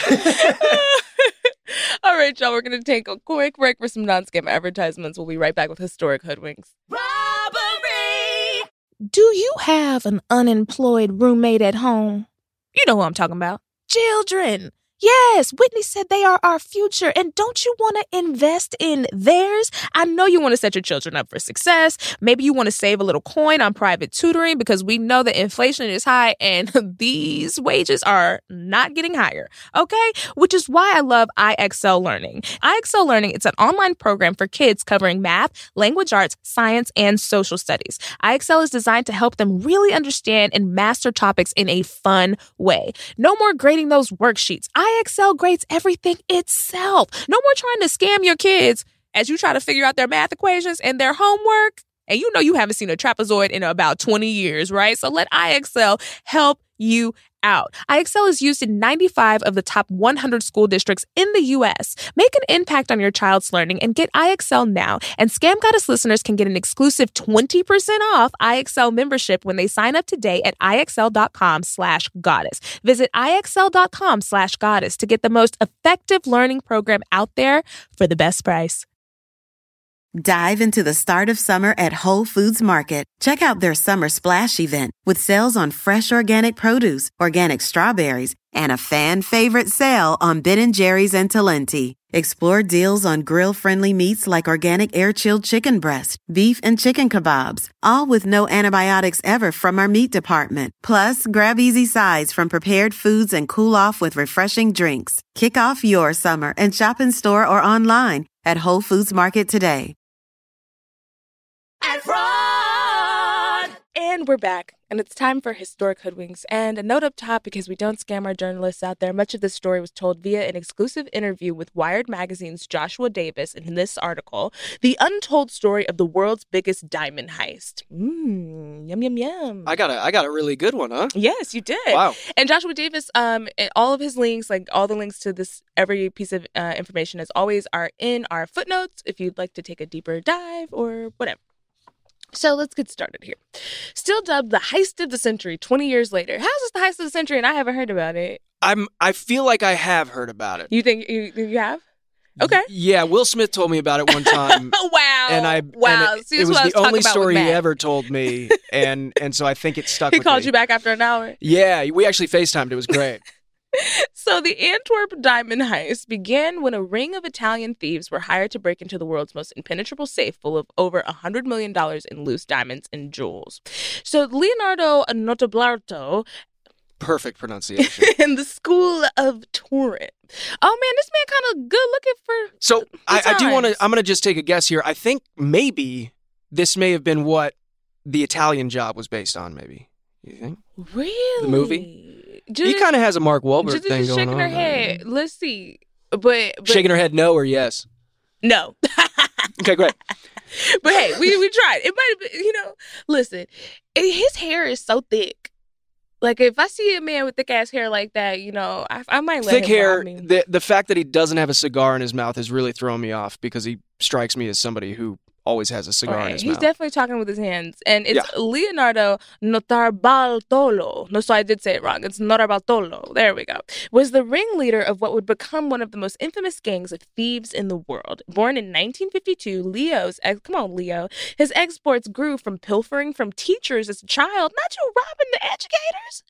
All right, y'all, we're going to take a quick break for some non-scam advertisements. We'll be right back with Historic Hoodwinks. Robbery! Do you have an unemployed roommate at home? You know who I'm talking about. Children. Yes, Whitney said they are our future, and don't you want to invest in theirs? I know you want to set your children up for success. Maybe you want to save a little coin on private tutoring because we know that inflation is high and these wages are not getting higher, okay? Which is why I love IXL Learning. IXL Learning, it's an online program for kids covering math, language arts, science, and social studies. IXL is designed to help them really understand and master topics in a fun way. No more grading those worksheets. IXL grades everything itself. No more trying to scam your kids as you try to figure out their math equations and their homework. And you know you haven't seen a trapezoid in about 20 years, right? So let IXL help you out. IXL is used in 95 of the top 100 school districts in the U.S. Make an impact on your child's learning and get IXL now. And Scam Goddess listeners can get an exclusive 20% off IXL membership when they sign up today at IXL.com/goddess. Visit IXL.com/goddess to get the most effective learning program out there for the best price. Dive into the start of summer at Whole Foods Market. Check out their summer splash event with sales on fresh organic produce, organic strawberries, and a fan favorite sale on Ben & Jerry's and Talenti. Explore deals on grill-friendly meats like organic air-chilled chicken breast, beef and chicken kebabs, all with no antibiotics ever from our meat department. Plus, grab easy sides from prepared foods and cool off with refreshing drinks. Kick off your summer and shop in store or online at Whole Foods Market today. And Fraud! And we're back, and it's time for Historic Hoodwinks. And a note up top, because we don't scam our journalists out there, much of this story was told via an exclusive interview with Wired Magazine's Joshua Davis in this article, The Untold Story of the World's Biggest Diamond Heist. Yum, yum, yum. I got a really good one, huh? Yes, you did. Wow. And Joshua Davis, all of his links, like all the links to this, every piece of information, as always, are in our footnotes if you'd like to take a deeper dive or whatever. So let's get started here. Still dubbed the heist of the century 20 years later. How's this the heist of the century and I haven't heard about it? I feel like I have heard about it. You think you have? Okay. Yeah, Will Smith told me about it one time. Wow. And See, it was the only story he Matt. ever told me, and so I think it stuck He with called me. you back after an hour? Yeah, we actually FaceTimed. It was great. So the Antwerp diamond heist began when a ring of Italian thieves were hired to break into the world's most impenetrable safe full of over $100 million in loose diamonds and jewels. So Leonardo Notarbartolo Perfect pronunciation. in the school of Turin. Oh man, this man kind of good looking for. So I do want to. times. I'm going to just take a guess here. I think maybe this may have been what the Italian Job was based on. Maybe you think Really? the movie? He Judith- kind of has a Mark Wahlberg Judith thing is going shaking on. her head. Let's see, but Shaking her head, no or yes. no. Okay, great. But hey, we tried. It might have been, listen, his hair is so thick. Like, if I see a man with thick-ass hair like that, I might let Thick him hair. rob me. The fact that he doesn't have a cigar in his mouth is really throwing me off because he strikes me as somebody who always has a cigar in Right. his He's mouth. definitely talking with his hands. And it's Leonardo Notarbartolo. No, so I did say it wrong. It's Notarbartolo. There we go. Was the ringleader of what would become one of the most infamous gangs of thieves in the world. Born in 1952, his exports grew from pilfering from teachers as a child, not you robbing the educators.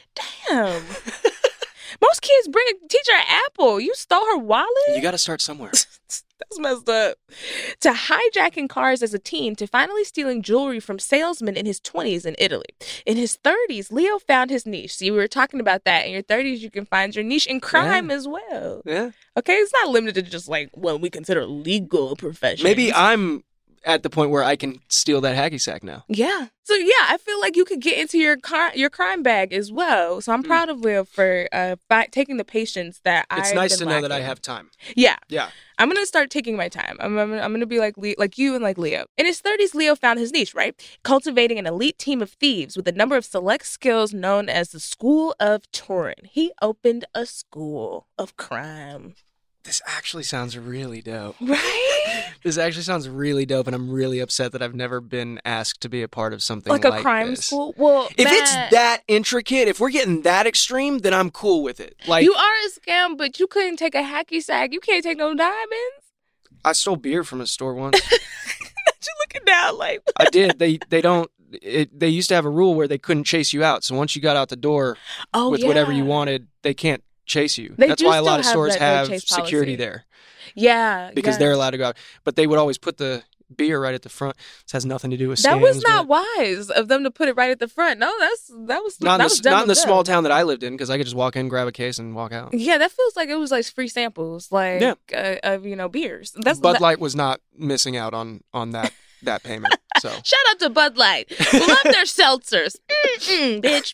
Damn. Most kids bring a teacher an apple. You stole her wallet? You got to start somewhere. That's messed up. To hijacking cars as a teen, to finally stealing jewelry from salesmen in his 20s in Italy. In his 30s, Leo found his niche. See, we were talking about that. In your 30s, you can find your niche in crime as well. Yeah. Okay, it's not limited to just like what we consider legal professions. Maybe I'm at the point where I can steal that hacky sack now. Yeah. So yeah, I feel like you could get into your crime bag as well. So I'm proud of Will for taking the patience that It's nice to know that I have time. Yeah. Yeah. I'm going to start taking my time. I'm going to be like you and like Leo. In his 30s, Leo found his niche, right? Cultivating an elite team of thieves with a number of select skills known as the School of Turin. He opened a school of crime. This actually sounds really dope. Right? This actually sounds really dope, and I'm really upset that I've never been asked to be a part of something like Like a crime this. school? Well, If Matt, it's that intricate, if we're getting that extreme, then I'm cool with it. Like, you are a scam, but you couldn't take a hacky sack. You can't take no diamonds. I stole beer from a store once. You looking down like I did. They used to have a rule where they couldn't chase you out. So once you got out the door with whatever you wanted, they can't chase you. They That's do why a lot of still stores have that no have chase security policy. there Yeah. because they're allowed to go out. But they would always put the beer right at the front. This has nothing to do with scams. That was not but wise of them to put it right at the front. No, that was not dumb in the of them. small town that I lived in because I could just walk in, grab a case, and walk out. Yeah, that feels like it was like free samples, like of beers. Bud Light was not missing out on that payment. So Shout out to Bud Light. We love their seltzers, bitch.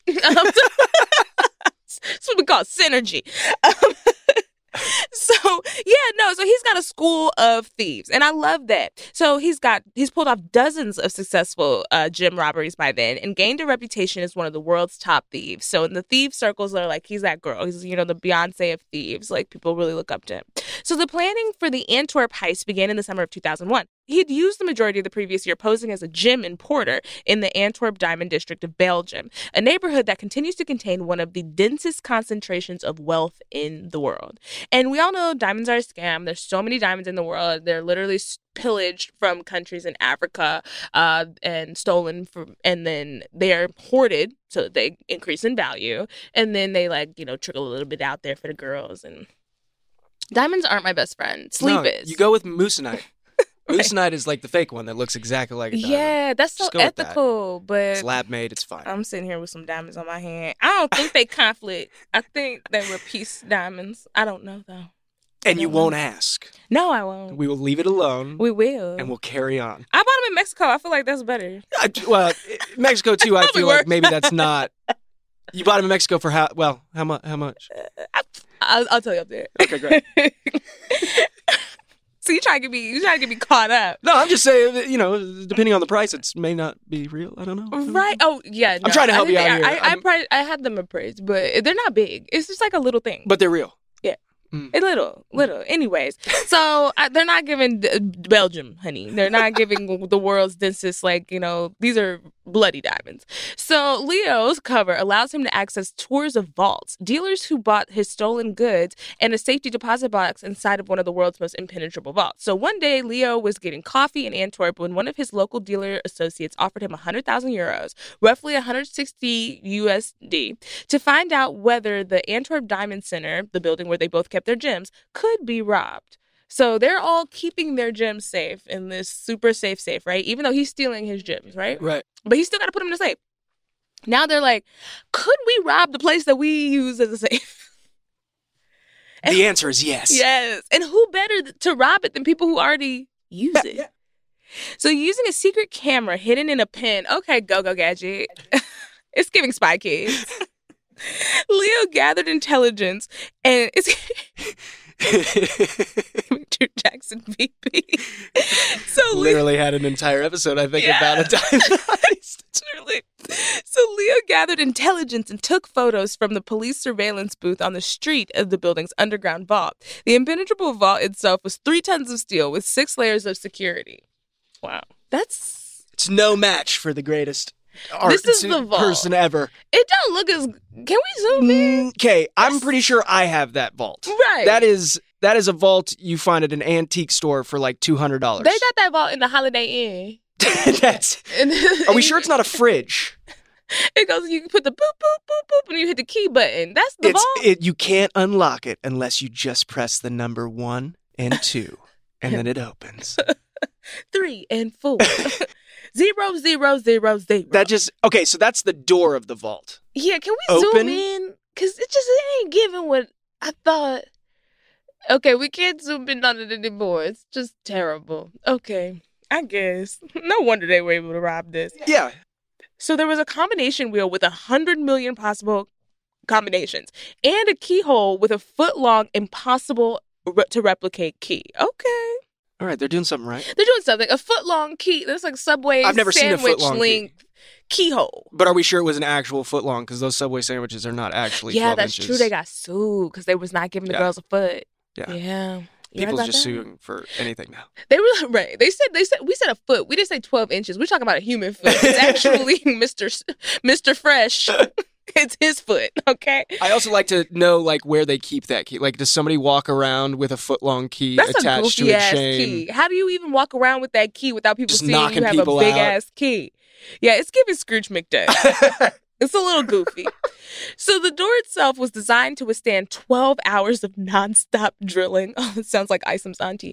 That's what we call synergy. So he's got a school of thieves, and I love that. So he's pulled off dozens of successful gem robberies by then, and gained a reputation as one of the world's top thieves. So in the thief circles, they're like, he's that girl. He's the Beyonce of thieves. Like, people really look up to him. So the planning for the Antwerp heist began in the summer of 2001. he'd used the majority of the previous year posing as a gem importer in the Antwerp diamond district of Belgium, a neighborhood that continues to contain one of the densest concentrations of wealth in the world. And we all know diamonds are a scam. There's so many diamonds in the world. They're literally pillaged from countries in Africa and stolen from, and then they are hoarded so that they increase in value. And then they trickle a little bit out there for the girls. And diamonds aren't my best friend. Sleep is. You go with moissanite. Moissanite is like the fake one that looks exactly like a diamond. Yeah, that's so ethical, but it's lab made. It's fine. I'm sitting here with some diamonds on my hand. I don't think they conflict. I think they were peace diamonds. I don't know though. And you won't ask. No, I won't. We will leave it alone. We will. And we'll carry on. I bought them in Mexico. I feel like that's better. Mexico too. I feel like maybe that's not. You bought them in Mexico for how much? I'll tell you up there. Okay, great. So you trying to get me caught up? No, I'm just saying, depending on the price, it may not be real. I don't know. Right? Oh, yeah. No. I'm trying to help you out here. I had them appraised, but they're not big. It's just like a little thing. But they're real. Yeah. A little. Anyways, so they're not giving Belgium, honey. They're not giving the world's densest, these are bloody diamonds. So Leo's cover allows him to access tours of vaults, dealers who bought his stolen goods, and a safety deposit box inside of one of the world's most impenetrable vaults. So one day, Leo was getting coffee in Antwerp when one of his local dealer associates offered him 100,000 euros, roughly 160 USD, to find out whether the Antwerp Diamond Center, the building where they both kept their gems, could be robbed. So they're all keeping their gems safe in this super safe, right? Even though he's stealing his gems, right? Right. But he's still got to put them in a safe. Now they're like, could we rob the place that we use as a safe? And the answer is yes. Yes. And who better to rob it than people who already use it? Yeah. So using a secret camera hidden in a pen, okay, go gadget. It's giving Spy Kids. Leo gathered intelligence and it's Drew Jackson VP. So literally had an entire episode, I think, about a diamond heist. Truly. So Leo gathered intelligence and took photos from the police surveillance booth on the street of the building's underground vault. The impenetrable vault itself was 3 tons of steel with 6 layers of security. Wow. It's no match for the greatest person ever. It don't look as... Can we zoom in? Okay, I'm pretty sure I have that vault. Right. That is a vault you find at an antique store for like $200. They got that vault in the Holiday Inn. Are we sure it's not a fridge? It goes, you can put the boop, boop, boop, boop, and you hit the key button. That's the vault. You can't unlock it unless you just press the number 1 and 2, and then it opens. 3 and 4. 0, 0, 0, 0. Okay, so that's the door of the vault. Yeah, can we zoom in? Because it ain't giving what I thought. Okay, we can't zoom in on it anymore. It's just terrible. Okay, I guess. No wonder they were able to rob this. Yeah. So there was a combination wheel with 100 million possible combinations and a keyhole with a foot-long, impossible to replicate key. Okay. All right, they're doing something right. They're doing something. A foot-long key. That's like Subway I've never seen a foot-long length keyhole. But are we sure it was an actual foot-long? Because those Subway sandwiches are not actually 12 inches. Yeah, that's true. They got sued because they was not giving the girls a foot. Yeah. People's just suing for anything now. They were right. They said we said a foot. We didn't say 12 inches. We're talking about a human foot. It's actually Mr. Fresh. It's his foot, okay? I also like to know, where they keep that key. Does somebody walk around with a foot-long key attached to a chain? Key. How do you even walk around with that key without people just seeing you have a big-ass key? Yeah, it's giving Scrooge McDuck. It's a little goofy. So the door itself was designed to withstand 12 hours of nonstop drilling. Oh, it sounds like Isam's auntie.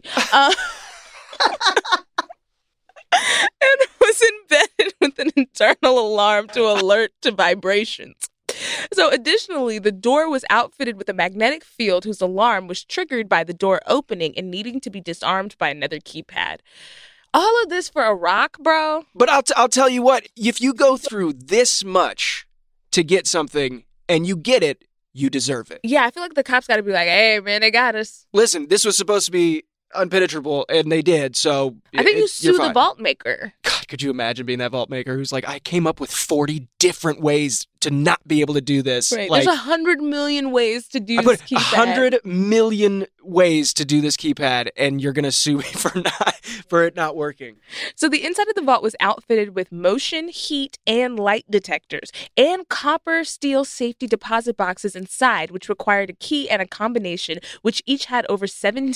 And was embedded with an internal alarm to alert to vibrations. So additionally, the door was outfitted with a magnetic field whose alarm was triggered by the door opening and needing to be disarmed by another keypad. All of this for a rock, bro? But I'll tell you what, if you go through this much to get something and you get it, you deserve it. Yeah, I feel like the cops got to be like, hey, man, they got us. Listen, this was supposed to be unpenetrable, and they did, so I think you sue the vault maker. God God, could you imagine being that vault maker who's like, I came up with 40 different ways to not be able to do this. Right. Like, There's 100 million ways to do I this put keypad. 100 million ways to do this keypad, and you're gonna sue me for it not working. So the inside of the vault was outfitted with motion, heat, and light detectors, and copper steel safety deposit boxes inside, which required a key and a combination, which each had over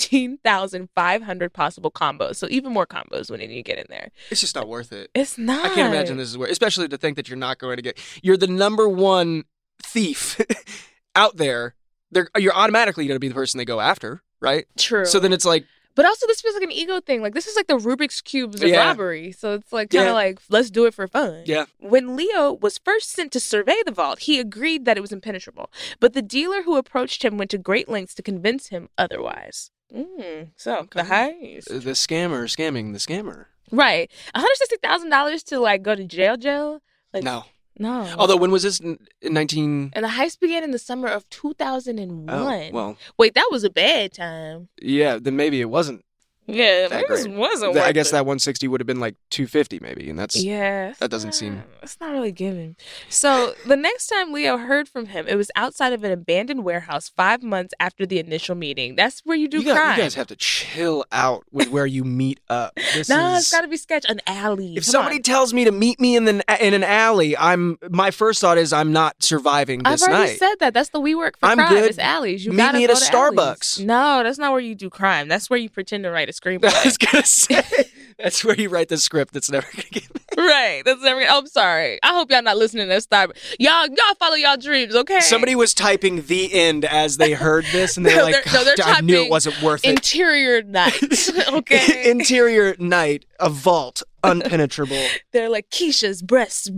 17,500 possible combos. So even more combos when you get in there. It's just not worth it. It's not. I can't imagine this is worth, especially to think that you're not going to get. You're the number one thief out there. You're automatically going to be the person they go after, right? True. So then it's like. But also, this feels like an ego thing. Like, this is like the Rubik's Cubes of Yeah. robbery. So it's like kind of like, let's do it for fun. Yeah. When Leo was first sent to survey the vault, he agreed that it was impenetrable. But the dealer who approached him went to great lengths to convince him otherwise. So, the heist. The scammer scamming the scammer. Right. $160,000 to, like, go to jail? Like, No. No. Although, when was this? In 19... And the heist began in the summer of 2001. Oh, well. Wait, that was a bad time. Yeah, then maybe it wasn't. Yeah, That it great. wasn't I worth guess it. that 160 would have been like 250 maybe, and that's Yeah. that doesn't seem. It's not really giving. So the next time Leo heard from him, it was outside of an abandoned warehouse 5 months after the initial meeting. That's where you do crime. You guys have to chill out with where you meet up. This No, is... it's got to be sketch. An alley. If Come somebody on. tells me to meet me in an alley, my first thought is I'm not surviving this I've already night. said that. That's the we work for I'm crime. good. It's alleys. You Meet gotta me at go a to Starbucks. alleys. No, that's not where you do crime. That's where you pretend to write a I screenplay. was gonna say that's where you write the script that's never gonna get made. Right. That's never. I'm sorry. I hope y'all not listening to Starbucks. Y'all follow y'all dreams, okay? Somebody was typing the end as they heard this, and they're No, like, they're I knew it typing wasn't worth it. Interior night. Okay. Interior night, a vault, unpenetrable. They're like Keisha's breasts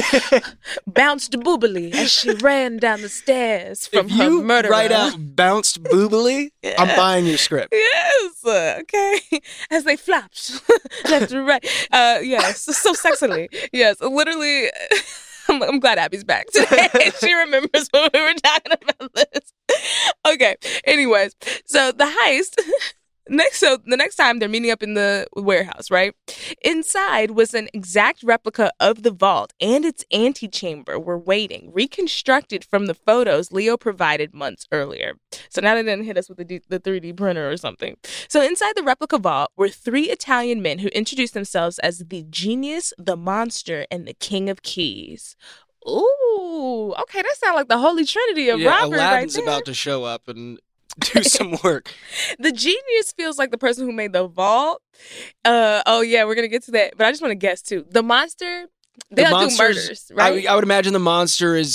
bounced boobily as she ran down the stairs from If her you murderer. write out bounced boobily, I'm buying your script. Yes, okay. As they flopped left and right. Yes, so sexily. Yes, literally. I'm glad Abby's back today. She remembers when we were talking about this. Okay. Anyways, so the heist. So the next time they're meeting up in the warehouse, right? Inside was an exact replica of the vault and its antechamber were waiting, reconstructed from the photos Leo provided months earlier. So now they didn't hit us with the 3D printer or something. So inside the replica vault were 3 Italian men who introduced themselves as the Genius, the Monster, and the King of Keys. Ooh, okay, that sounds like the Holy Trinity of robbery Aladdin's right there. about to show up and do some work. The genius feels like the person who made the vault. Oh yeah, we're gonna get to that, but I just want to guess too. The monster, they'll do monster's- murders, right? I would imagine the monster is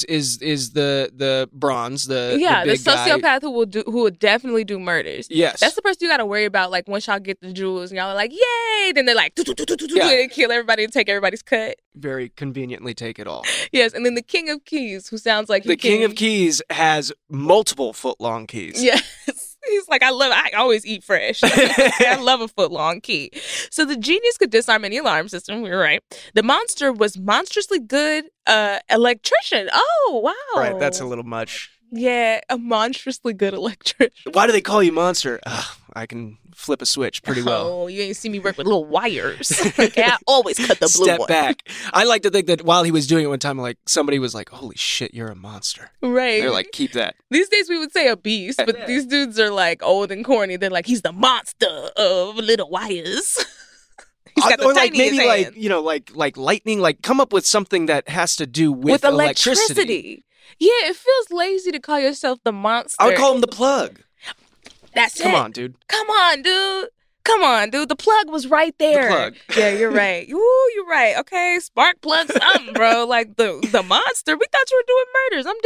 the bronze, the big guy. sociopath who would definitely do murders. Yes, That's the person you got to worry about. Like once y'all get the jewels and y'all are like, yay! Then they're like, Yeah. and kill everybody and take everybody's cut. very conveniently take it all. Yes, and then the King of Keys, who sounds like The King of Keys has multiple foot-long keys. Yes. He's like, I always eat fresh. I love a foot-long key. So the genius could disarm any alarm system. We were right. The monster was monstrously good electrician. Oh, wow. Right, that's a little much. Yeah, a monstrously good electrician. Why do they call you monster? I can flip a switch pretty well. Oh, you ain't see me work with little wires. Okay, I always cut the blue Step one. back. I like to think that while he was doing it one time, like somebody was like, "Holy shit, you're a monster." Right. They're like, "Keep that." These days we would say a beast, but these dudes are like old and corny. They're like, he's the monster of little wires. He's got the or like tiniest maybe hands. like lightning. Like come up with something that has to do with electricity. Yeah, it feels lazy to call yourself the monster. I would call him the plug. That's Come it. on, dude. Come on, dude. Come on, dude. The plug was right there. Plug. Yeah, you're right. Ooh, you're right. Okay, spark plug something, bro. Like the monster. We thought you were doing murders.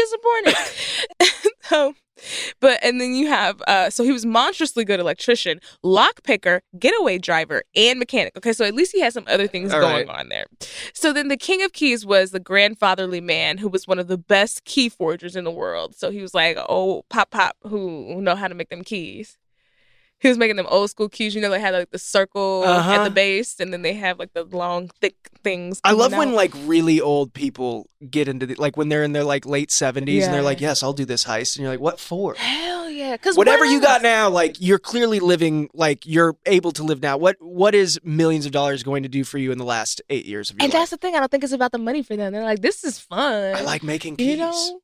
I'm disappointed. And then you have, so he was monstrously good electrician, lockpicker, getaway driver, and mechanic. Okay, so at least he had some other things All going right. on there. So then the King of Keys was the grandfatherly man who was one of the best key forgers in the world. So he was like, oh, pop, who know how to make them keys. He was making them old school keys. You know, they had like the circle at the base, and then they have like the long, thick things. I love when like really old people get into like when they're in their like late 70s and they're like, yes, I'll do this heist. And you're like, what for? Hell yeah. Because whatever you got now, like you're clearly living, like you're able to live now. What is millions of dollars going to do for you in the last 8 years of your life? And that's the thing. I don't think it's about the money for them. They're like, this is fun. I like making keys. You know?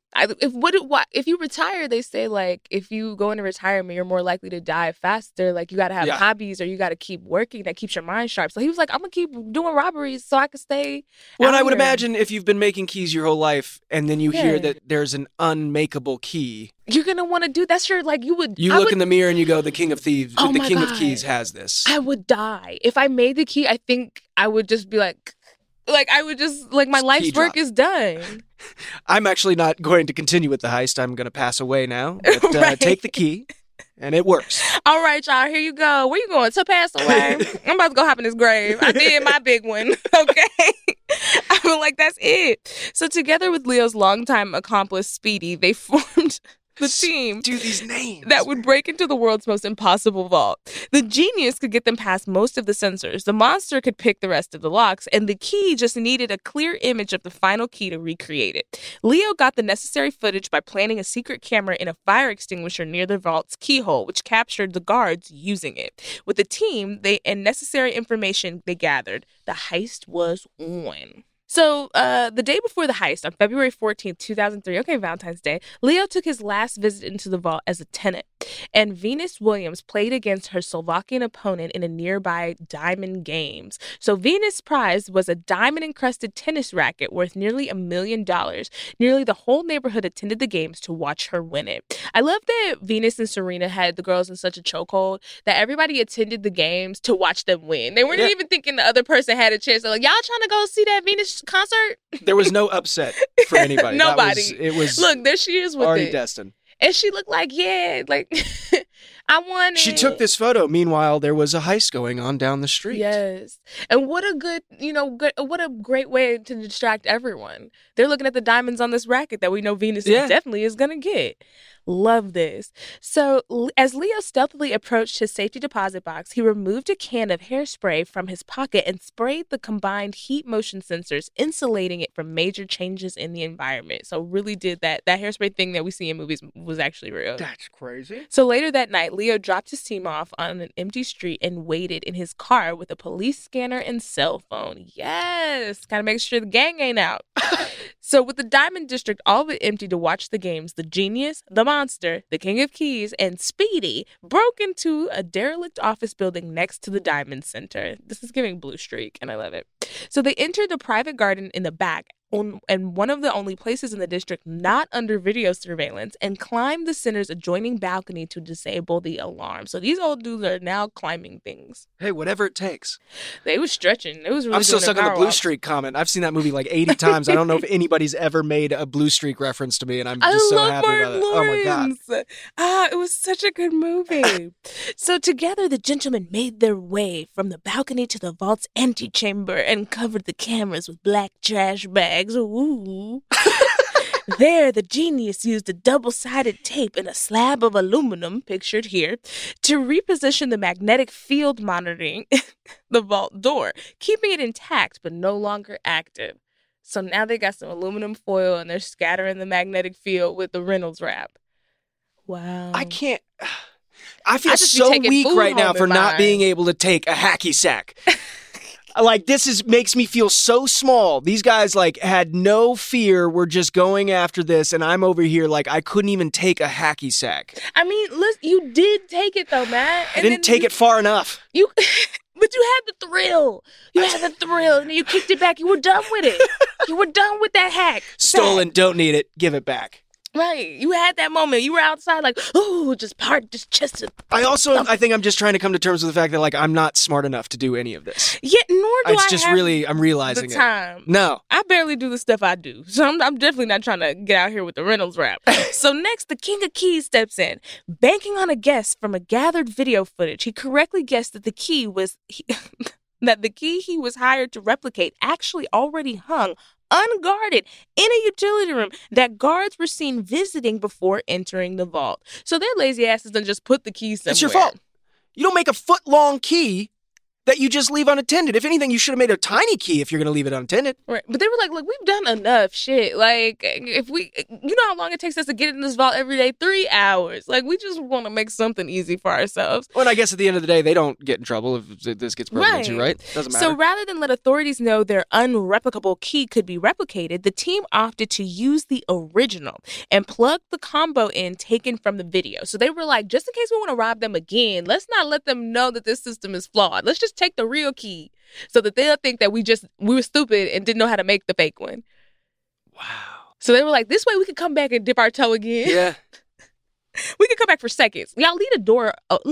If you retire, they say like if you go into retirement, you're more likely to die faster. Like you got to have hobbies or you got to keep working that keeps your mind sharp. So he was like, I'm gonna keep doing robberies so I can stay. Well, I would imagine if you've been making keys your whole life and then you hear that there's an unmakeable key, you're gonna want to do that's your like you would. You look in the mirror and you go, the King of Thieves, the King of Keys has this. I would die if I made the key. I think I would just be like I would just like my life's work is done. I'm actually not going to continue with the heist. I'm going to pass away now. But take the key, and it works. All right, y'all. Here you go. Where you going? To pass away. I'm about to go hop in his grave. I did my big one. Okay. I feel like that's it. So together with Leo's longtime accomplice, Speedy, they formed the team these names that would break into the world's most impossible vault. The genius could get them past most of the sensors. The monster could pick the rest of the locks, and the key just needed a clear image of the final key to recreate it. Leo got the necessary footage by planting a secret camera in a fire extinguisher near the vault's keyhole, which captured the guards using it. With the team and necessary information they gathered, the heist was on. So, the day before the heist, on February 14th, 2003, Valentine's Day, Leo took his last visit into the vault as a tenant, and Venus Williams played against her Slovakian opponent in a nearby Diamond Games. So, Venus' prize was a diamond-encrusted tennis racket worth nearly $1 million. Nearly the whole neighborhood attended the games to watch her win it. I love that Venus and Serena had the girls in such a chokehold that everybody attended the games to watch them win. They weren't even thinking the other person had a chance. They're like, y'all trying to go see that Venus concert? There was no upset for anybody. Nobody. It was look, there she is with already it. destined. And she looked like, I won it. She took this photo. Meanwhile, there was a heist going on down the street. Yes. And what a good, what a great way to distract everyone. They're looking at the diamonds on this racket that we know Venus definitely is going to get. Love this. So as Leo stealthily approached his safety deposit box, he removed a can of hairspray from his pocket and sprayed the combined heat motion sensors, insulating it from major changes in the environment. So really did that hairspray thing that we see in movies was actually real. That's crazy. So later that night, Leo dropped his team off on an empty street and waited in his car with a police scanner and cell phone. Yes. Gotta make sure the gang ain't out. So with the Diamond District all but empty to watch the games, the genius, the monster, the King of Keys, and Speedy broke into a derelict office building next to the Diamond Center. This is giving Blue Streak, and I love it. So they entered the private garden in the back, and one of the only places in the district not under video surveillance, and climbed the center's adjoining balcony to disable the alarm. So these old dudes are now climbing things. Hey, whatever it takes. They was stretching. It was really I'm still stuck on the Blue walk. Streak comment. I've seen that movie like 80 times. I don't know if anybody's ever made a Blue Streak reference to me, and I'm just so happy about it. Oh my God. It was such a good movie. So together, the gentlemen made their way from the balcony to the vault's antechamber and covered the cameras with black trash bags. Ooh. There, the genius used a double-sided tape and a slab of aluminum, pictured here, to reposition the magnetic field monitoring the vault door, keeping it intact but no longer active. So now they got some aluminum foil and they're scattering the magnetic field with the Reynolds wrap. Wow. I feel so weak right now for not being able to take a hacky sack. Like, makes me feel so small. These guys, had no fear. We're just going after this, and I'm over here, I couldn't even take a hacky sack. I mean, listen, you did take it, though, man. I didn't take it far enough. But you had the thrill. And you kicked it back. You were done with it. You were done with that hack. Stolen, don't need it. Give it back. Right. You had that moment. You were outside just chest. I think I'm just trying to come to terms with the fact that, I'm not smart enough to do any of this. Yeah, nor do it's just really, I'm realizing the time. No. I barely do the stuff I do. So I'm definitely not trying to get out here with the Reynolds wrap. So next, the King of Keys steps in. Banking on a guess from a gathered video footage, he correctly guessed that the key he was hired to replicate actually already hung unguarded in a utility room that guards were seen visiting before entering the vault. So their lazy asses done just put the keys somewhere. It's your fault. You don't make a foot-long key that you just leave unattended. If anything, you should have made a tiny key if you're going to leave it unattended. Right. But they were like, look, we've done enough shit. Like, if we, you know how long it takes us to get in this vault every day? 3 hours. Like, we just want to make something easy for ourselves. Well, and I guess at the end of the day, they don't get in trouble if this gets broken into, right? Doesn't matter. So rather than let authorities know their unreplicable key could be replicated, the team opted to use the original and plug the combo in taken from the video. So they were like, just in case we want to rob them again, let's not let them know that this system is flawed. Let's just take the real key so that they'll think that we were stupid and didn't know how to make the fake one. Wow. So they were like, this way we could come back and dip our toe again. Yeah. We could come back for seconds. Y'all leave a door open.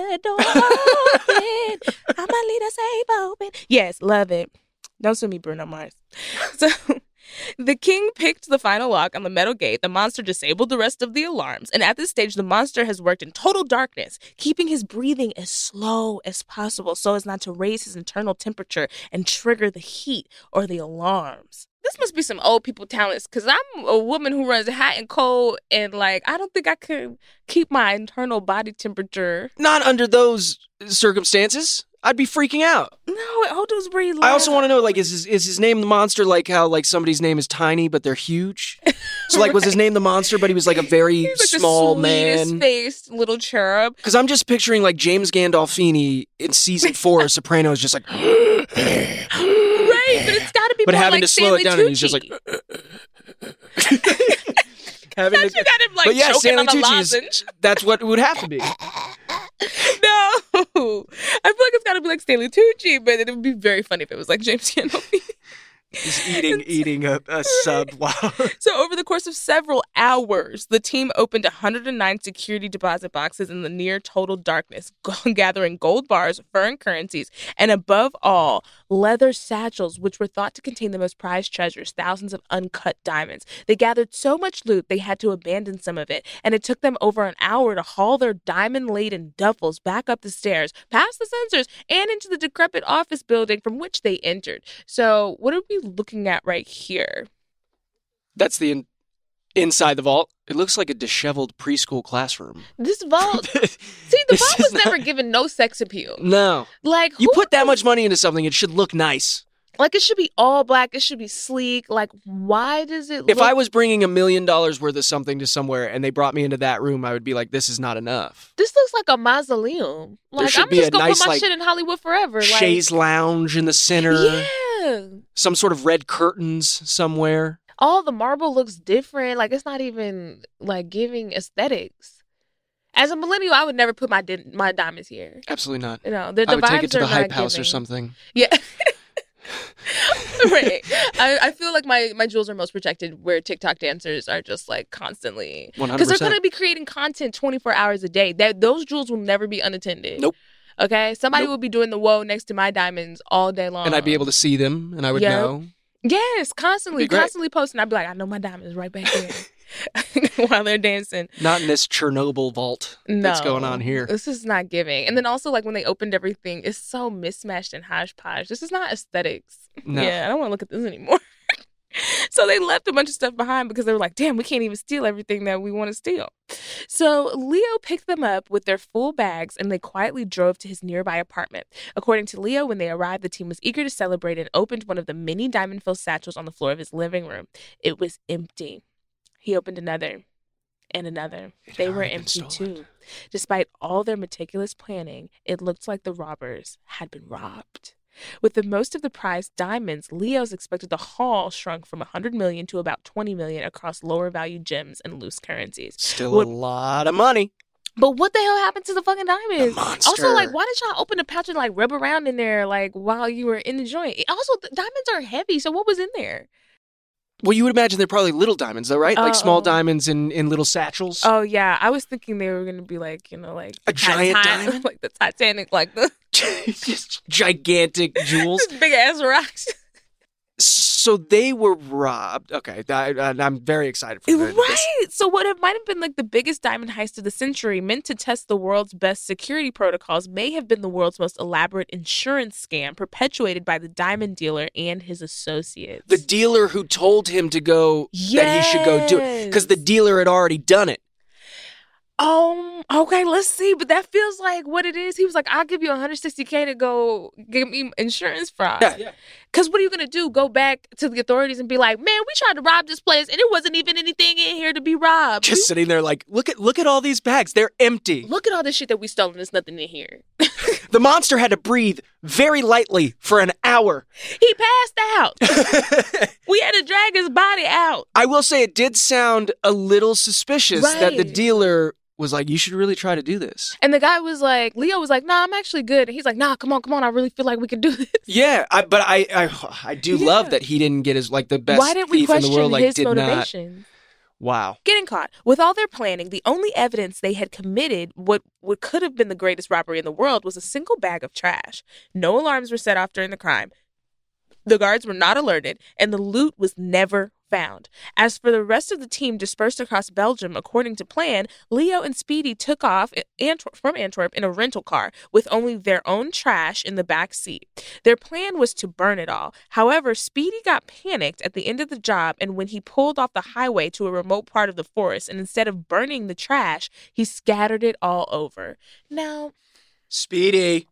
I might leave a safe open. Yes, love it. Don't sue me, Bruno Mars. So the king picked the final lock on the metal gate. The monster disabled the rest of the alarms. And at this stage, the monster has worked in total darkness, keeping his breathing as slow as possible so as not to raise his internal temperature and trigger the heat or the alarms. This must be some old people talents, because I'm a woman who runs hot and cold, and, like, I don't think I could keep my internal body temperature. Not under those circumstances. I'd be freaking out. No, Odo's breathe. I also want to know, like, is his name the monster, like how, like, somebody's name is tiny, but they're huge? So, like, was his name the monster, but he was, like, a very like small the man? Faced little cherub. Because I'm just picturing, like, James Gandolfini in season 4 of Sopranos, just like... Right, but it's got to be but more having like to slow Stanley it down, Tucci. and he's just like... having you got him, like, but yeah, choking Stanley on a Tucci lozenge. that's what it would have to be. No, I feel like it's got to be like Stanley Tucci, but it would be very funny if it was like James Gandolfini. He's eating a sub while... So over the course of several hours, the team opened 109 security deposit boxes in the near total darkness, gathering gold bars, foreign currencies, and above all, leather satchels, which were thought to contain the most prized treasures, thousands of uncut diamonds. They gathered so much loot, they had to abandon some of it, and it took them over an hour to haul their diamond-laden duffels back up the stairs, past the sensors, and into the decrepit office building from which they entered. So what are we looking at right here? That's the inside the vault. It looks like a disheveled preschool classroom. This vault... See, the vault was never given no sex appeal. No. Like, you put that much money into something, it should look nice. Like, it should be all black. It should be sleek. Like, why does it If I was bringing $1 million worth of something to somewhere and they brought me into that room, I would be like, this is not enough. This looks like a mausoleum. Like, I'm just going to put my shit in Hollywood forever. Chaise lounge in the center. Yeah. Some sort of red curtains somewhere. All the marble looks different. Like, it's not even, like, giving aesthetics. As a millennial, I would never put my diamonds here. Absolutely not. You know, the I would vibes take it to the hype giving. house or something. Yeah. Right. I feel like my jewels are most protected where TikTok dancers are just like constantly 100%. because they're going to be creating content 24 hours a day. Those jewels will never be unattended. Nope. Okay? Somebody will be doing the whoa next to my diamonds all day long. And I'd be able to see them and I would know. Yes, constantly posting. I'd be like, I know my diamond is right back there. While they're dancing. Not in this Chernobyl vault that's going on here. This is not giving. And then also, like, when they opened everything, it's so mismatched and hodgepodge. This is not aesthetics. No. Yeah, I don't want to look at this anymore. So they left a bunch of stuff behind because they were like, damn, we can't even steal everything that we want to steal. So Leo picked them up with their full bags and they quietly drove to his nearby apartment. According to Leo, when they arrived, the team was eager to celebrate and opened one of the many diamond-filled satchels on the floor of his living room. It was empty. He opened another and another. They were empty too. Despite all their meticulous planning, it looked like the robbers had been robbed. With the most of the prized diamonds, Leo's expected the haul shrunk from $100 million to about $20 million across lower value gems and loose currencies. Still a lot of money. But what the hell happened to the fucking diamonds? The monster. Also, like, why did y'all open the pouch and like rub around in there like while you were in the joint? Also, the diamonds are heavy, so what was in there? Well, you would imagine they're probably little diamonds, though, right? Like small diamonds in little satchels. Oh, yeah. I was thinking they were going to be like, you know, like... A giant diamond? Like the Titanic, like the... Just gigantic jewels. Big-ass rocks. So they were robbed. Okay, I'm very excited for this. Right. So what it might have been like the biggest diamond heist of the century, meant to test the world's best security protocols, may have been the world's most elaborate insurance scam perpetuated by the diamond dealer and his associates. The dealer who told him to go, that he should go do it. Because the dealer had already done it. Okay, let's see. But that feels like what it is. He was like, I'll give you $160K to go give me insurance fraud. Yeah. Because what are you going to do? Go back to the authorities and be like, man, we tried to rob this place and it wasn't even anything in here to be robbed. Just sitting there like, look at all these bags. They're empty. Look at all this shit that we stole and there's nothing in here. The monster had to breathe very lightly for an hour. He passed out. We had to drag his body out. I will say it did sound a little suspicious that the dealer was like, you should really try to do this. And the guy was like, Leo was like, nah, I'm actually good. And he's like, nah, come on. I really feel like we can do this. Yeah, but I do love that he didn't get his, like, the best Why didn't we thief in the world, like, his did motivation? not. Wow. Getting caught. With all their planning, the only evidence they had committed what could have been the greatest robbery in the world was a single bag of trash. No alarms were set off during the crime. The guards were not alerted, and the loot was never found. As for the rest of the team dispersed across Belgium, according to plan, Leo and Speedy took off from Antwerp in a rental car with only their own trash in the back seat. Their plan was to burn it all. However, Speedy got panicked at the end of the job, and when he pulled off the highway to a remote part of the forest, and instead of burning the trash, he scattered it all over. Now, Speedy.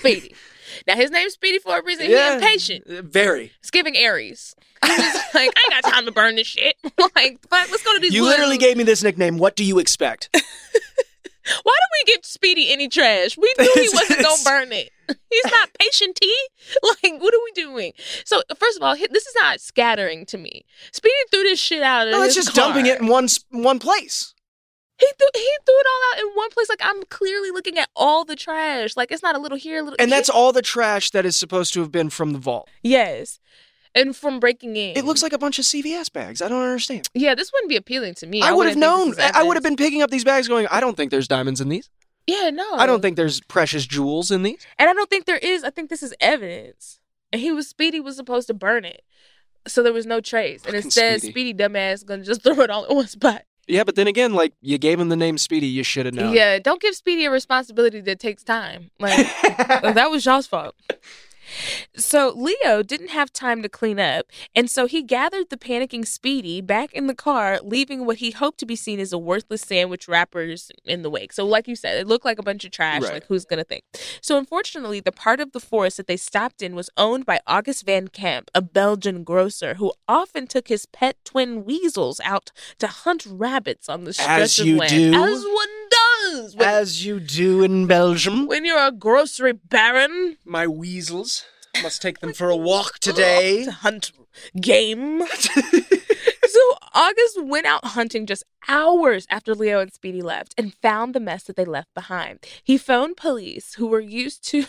Now, his name's Speedy for a reason. He's impatient. Very. It's giving Aries. He's like, I ain't got time to burn this shit. Like, fuck, let's go to these You literally gave me this nickname. What do you expect? Why did we give Speedy any trash? We knew he wasn't going to burn it. He's not patient-y. Like, what are we doing? So, first of all, this is not scattering to me. Speedy threw this shit out of his car. It's just dumping it in one place. He threw it all out in one place. Like, I'm clearly looking at all the trash. Like, it's not a little here, a little... And that's all the trash that is supposed to have been from the vault. Yes. And from breaking in. It looks like a bunch of CVS bags. I don't understand. Yeah, this wouldn't be appealing to me. I would have known. I would have been picking up these bags going, I don't think there's diamonds in these. Yeah, no. I don't think there's precious jewels in these. And I don't think there is. I think this is evidence. And Speedy was supposed to burn it. So there was no trace. And instead, Speedy dumbass gonna just throw it all in one spot. Yeah, but then again, like, you gave him the name Speedy, you should have known. Yeah, don't give Speedy a responsibility that takes time. Like, that was y'all's fault. So Leo didn't have time to clean up, and so he gathered the panicking Speedy back in the car, leaving what he hoped to be seen as a worthless sandwich wrappers in the wake. So like you said, it looked like a bunch of trash, right. Like who's going to think? So unfortunately, the part of the forest that they stopped in was owned by August Van Camp, a Belgian grocer who often took his pet twin weasels out to hunt rabbits on the stretch of land. As one does. As you do in Belgium. When you're a grocery baron. My weasels. Must take them for a walk today. To hunt game. So August went out hunting just hours after Leo and Speedy left and found the mess that they left behind. He phoned police who were used to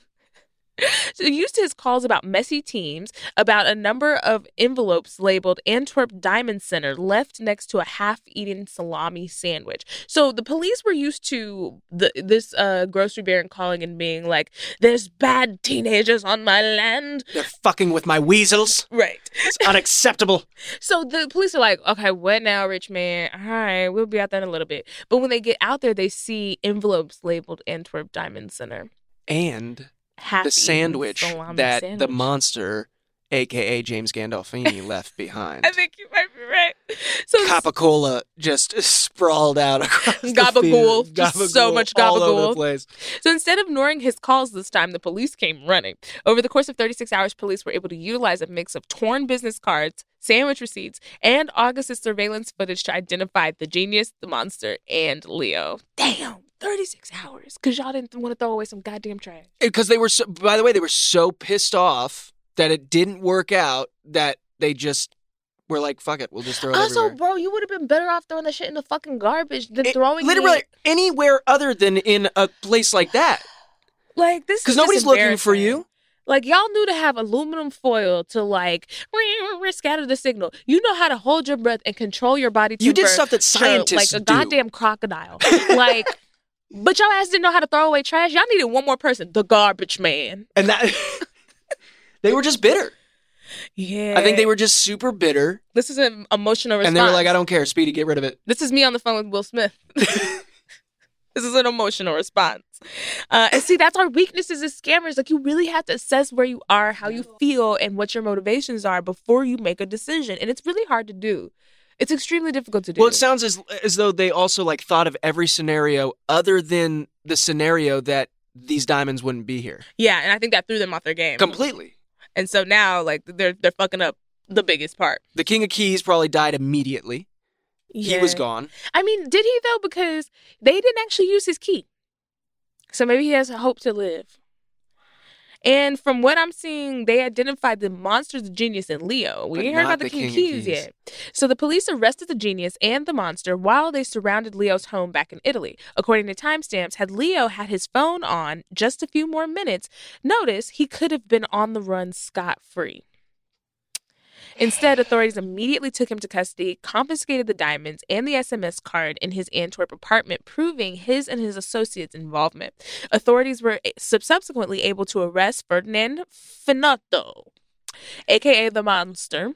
his calls about messy teams, about a number of envelopes labeled Antwerp Diamond Center left next to a half-eaten salami sandwich. So the police were used to this grocery baron calling and being like, there's bad teenagers on my land. They're fucking with my weasels. Right. It's unacceptable. So the police are like, okay, what now, rich man? All right, we'll be out there in a little bit. But when they get out there, they see envelopes labeled Antwerp Diamond Center. And... the sandwich that the monster, a.k.a. James Gandolfini, left behind. I think you might be right. So Capicola just sprawled out across the gabagool. field. Just so much all over gabagool. the place. So instead of ignoring his calls this time, the police came running. Over the course of 36 hours, police were able to utilize a mix of torn business cards, sandwich receipts, and August's surveillance footage to identify the genius, the monster, and Leo. Damn. 36 hours. Because y'all didn't want to throw away some goddamn trash. Because they were so, by the way, they were so pissed off that it didn't work out that they just were like, fuck it, we'll just throw it everywhere. Bro, you would have been better off throwing that shit in the fucking garbage than throwing literally anywhere other than in a place like that. Like, this is because nobody's looking for you. Like, y'all knew to have aluminum foil to, like, scatter the signal. You know how to hold your breath and control your body temperature. You did stuff that scientists like a goddamn crocodile. Like, but y'all ass didn't know how to throw away trash. Y'all needed one more person, the garbage man. And that they were just bitter. Yeah. I think they were just super bitter. This is an emotional response. And they were like, I don't care, Speedy, get rid of it. This is me on the phone with Will Smith. This is an emotional response. And see, that's our weaknesses as scammers. Like, you really have to assess where you are, how you feel, and what your motivations are before you make a decision. And it's really hard to do. It's extremely difficult to do. Well, it sounds as though they also like thought of every scenario other than the scenario that these diamonds wouldn't be here. Yeah, and I think that threw them off their game. Completely. And so now, like, they're fucking up the biggest part. The King of Keys probably died immediately. Yeah. He was gone. I mean, did he though? Because they didn't actually use his key. So maybe he has a hope to live. And from what I'm seeing, they identified the monster, the genius, in Leo. We ain't heard about the King of Keys yet. So the police arrested the genius and the monster while they surrounded Leo's home back in Italy. According to timestamps, had Leo had his phone on just a few more minutes, notice he could have been on the run scot-free. Instead, authorities immediately took him to custody, confiscated the diamonds and the SMS card in his Antwerp apartment, proving his and his associates' involvement. Authorities were subsequently able to arrest Ferdinand Finotto, a.k.a. the Monster,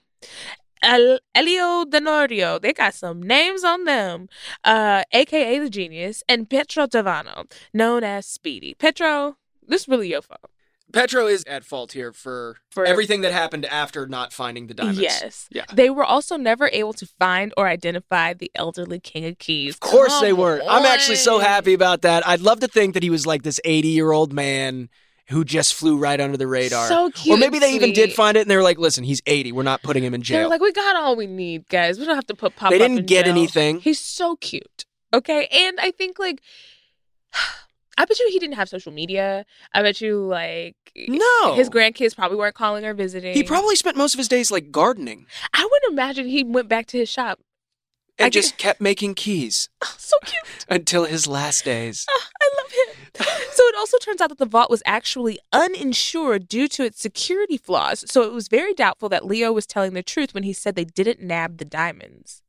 Elio Denorio, they got some names on them, a.k.a. the Genius, and Pietro Tavano, known as Speedy. Pietro, this is really your fault. Petro is at fault here for everything that happened after not finding the diamonds. Yes. Yeah. They were also never able to find or identify the elderly King of Keys. Of course they weren't. I'm actually so happy about that. I'd love to think that he was like this 80-year-old man who just flew right under the radar. So cute. Or maybe they even did find it and they were like, listen, he's 80. We're not putting him in jail. They're like, we got all we need, guys. We don't have to put Pop They up didn't in get jail. anything. He's so cute. Okay? And I think, like, I bet you he didn't have social media. I bet you, like, no, his grandkids probably weren't calling or visiting. He probably spent most of his days, like, gardening. I would imagine he went back to his shop. And just kept making keys. Oh, so cute. Until his last days. Oh, I love him. So it also turns out that the vault was actually uninsured due to its security flaws. So it was very doubtful that Leo was telling the truth when he said they didn't nab the diamonds.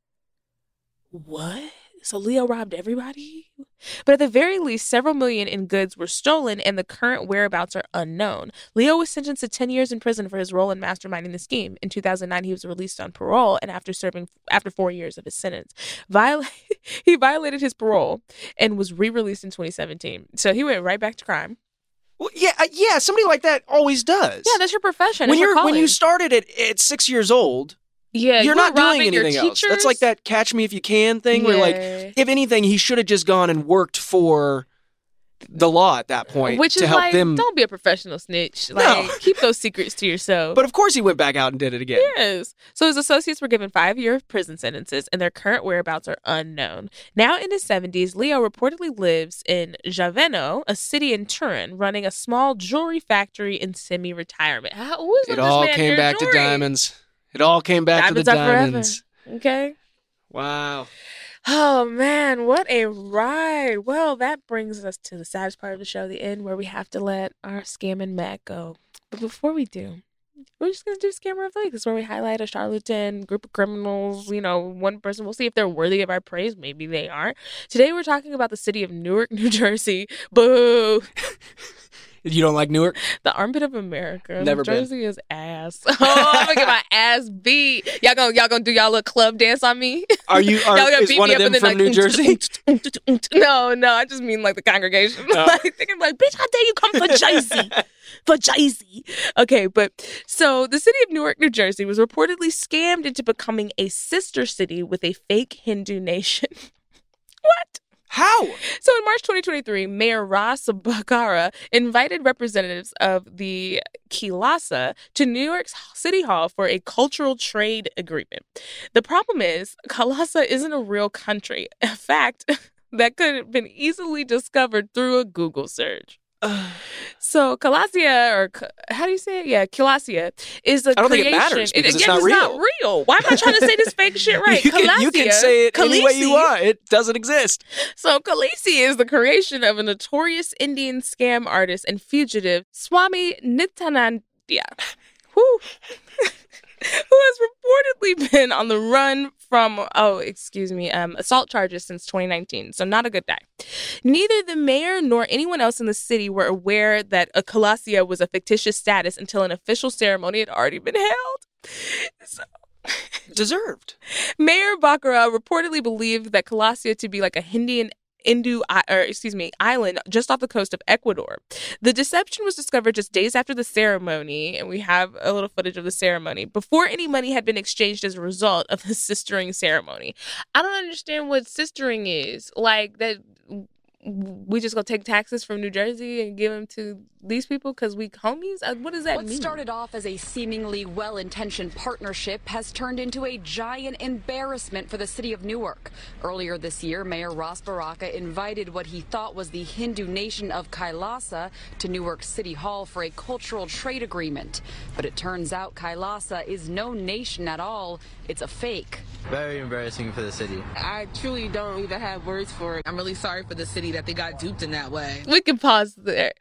What? So Leo robbed everybody? But at the very least, several million in goods were stolen and the current whereabouts are unknown. Leo was sentenced to 10 years in prison for his role in masterminding the scheme. In 2009, he was released on parole, and after 4 years of his sentence, he violated his parole and was re-released in 2017. So he went right back to crime. Well, yeah, somebody like that always does. Yeah, that's your profession. When you started at 6 years old, yeah, you're not doing anything else. That's like that Catch Me If You Can thing where, like, if anything, he should have just gone and worked for the law at that point. Which to is help like, them. Don't be a professional snitch. Like, keep those secrets to yourself. But of course he went back out and did it again. Yes. So his associates were given 5-year prison sentences and their current whereabouts are unknown. Now in his 70s, Leo reportedly lives in Javeno, a city in Turin, running a small jewelry factory in semi-retirement. It all came back to diamonds. It all came back to the diamonds. Okay. Wow. Oh, man, what a ride. Well, that brings us to the saddest part of the show, the end, where we have to let our scamming Matt go. But before we do, we're just going to do Scammer of the Week. This is where we highlight a charlatan, group of criminals, one person. We'll see if they're worthy of our praise. Maybe they aren't. Today, we're talking about the city of Newark, New Jersey. Boo! You don't like Newark? The armpit of America. Never New been. Jersey is ass. Oh, I'm gonna get my ass beat. Y'all gonna do y'all little club dance on me? Is one of them from New Jersey? No, I just mean like the congregation. Oh. Like, thinking like, bitch, how dare you come for Jersey? For Jersey. Okay, but so the city of Newark, New Jersey was reportedly scammed into becoming a sister city with a fake Hindu nation. What? How? So in March 2023, Mayor Ras Bhakhara invited representatives of the Kailasa to New York's City Hall for a cultural trade agreement. The problem is, Kailasa isn't a real country. A fact that could have been easily discovered through a Google search. So Kailasa, or how do you say it? Yeah, Kailasa is a I don't creation. think it matters because it's not real. It's not real. Why am I trying to say this fake shit right? You can say it any way you want. It doesn't exist. So Khaleesi is the creation of a notorious Indian scam artist and fugitive, Swami Nityananda, who has reportedly been on the run from, assault charges since 2019. So not a good guy. Neither the mayor nor anyone else in the city were aware that a Kailasa was a fictitious status until an official ceremony had already been held. So... Deserved. Mayor Bhakhara reportedly believed that Kailasa to be like a island just off the coast of Ecuador. The deception was discovered just days after the ceremony, and we have a little footage of the ceremony, before any money had been exchanged as a result of the sistering ceremony. I don't understand what sistering is. Like, that we just gonna take taxes from New Jersey and give them to these people because we homies? What does that mean? What started off as a seemingly well-intentioned partnership has turned into a giant embarrassment for the city of Newark. Earlier this year, Mayor Ras Baraka invited what he thought was the Hindu nation of Kailasa to Newark City Hall for a cultural trade agreement. But it turns out Kailasa is no nation at all. It's a fake. Very embarrassing for the city. I truly don't even have words for it. I'm really sorry for the city that they got duped in that way. We can pause there.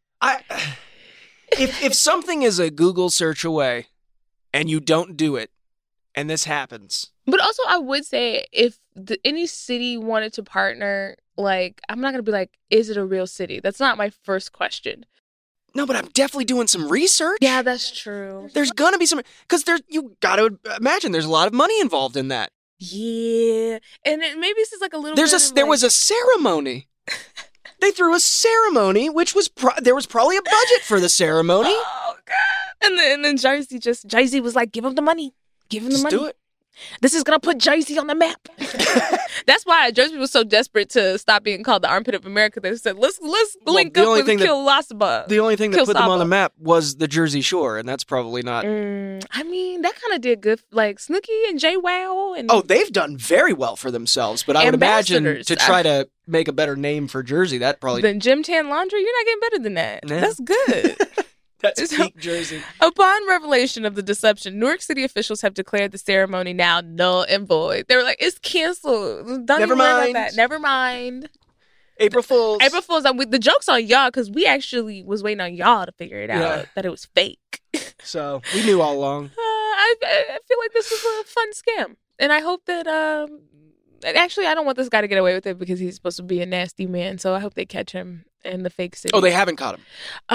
If something is a Google search away and you don't do it, and this happens. But also, I would say if any city wanted to partner, like, I'm not going to be like, is it a real city? That's not my first question. No, but I'm definitely doing some research. Yeah, that's true. There's going to be some, because you got to imagine there's a lot of money involved in that. Yeah. And maybe this is like a little There was a ceremony. They threw a ceremony, which was there was probably a budget for the ceremony. Oh God! And then Jersey was like, "Give him the money. Give him the money. Do it. This is gonna put Jersey on the map." That's why Jersey was so desperate to stop being called the armpit of America. They said, "Let's link up with Kill Lasaba." The only thing that put them on the map was the Jersey Shore, and that's probably not. I mean, that kind of did good. Like Snooki and JWoww and they've done very well for themselves. But I would imagine to try to make a better name for Jersey, that probably than Gym Tan Laundry. You're not getting better than that. Nah. That's good. That's peak Jersey. Upon revelation of the deception, Newark City officials have declared the ceremony now null and void. They were like, it's canceled. Don't even worry about that. Never mind. April Fools. The joke's on y'all because we actually was waiting on y'all to figure it out that it was fake. So we knew all along. I feel like this was a fun scam. And I hope that... Actually, I don't want this guy to get away with it because he's supposed to be a nasty man. So I hope they catch him in the fake city. Oh, they haven't caught him.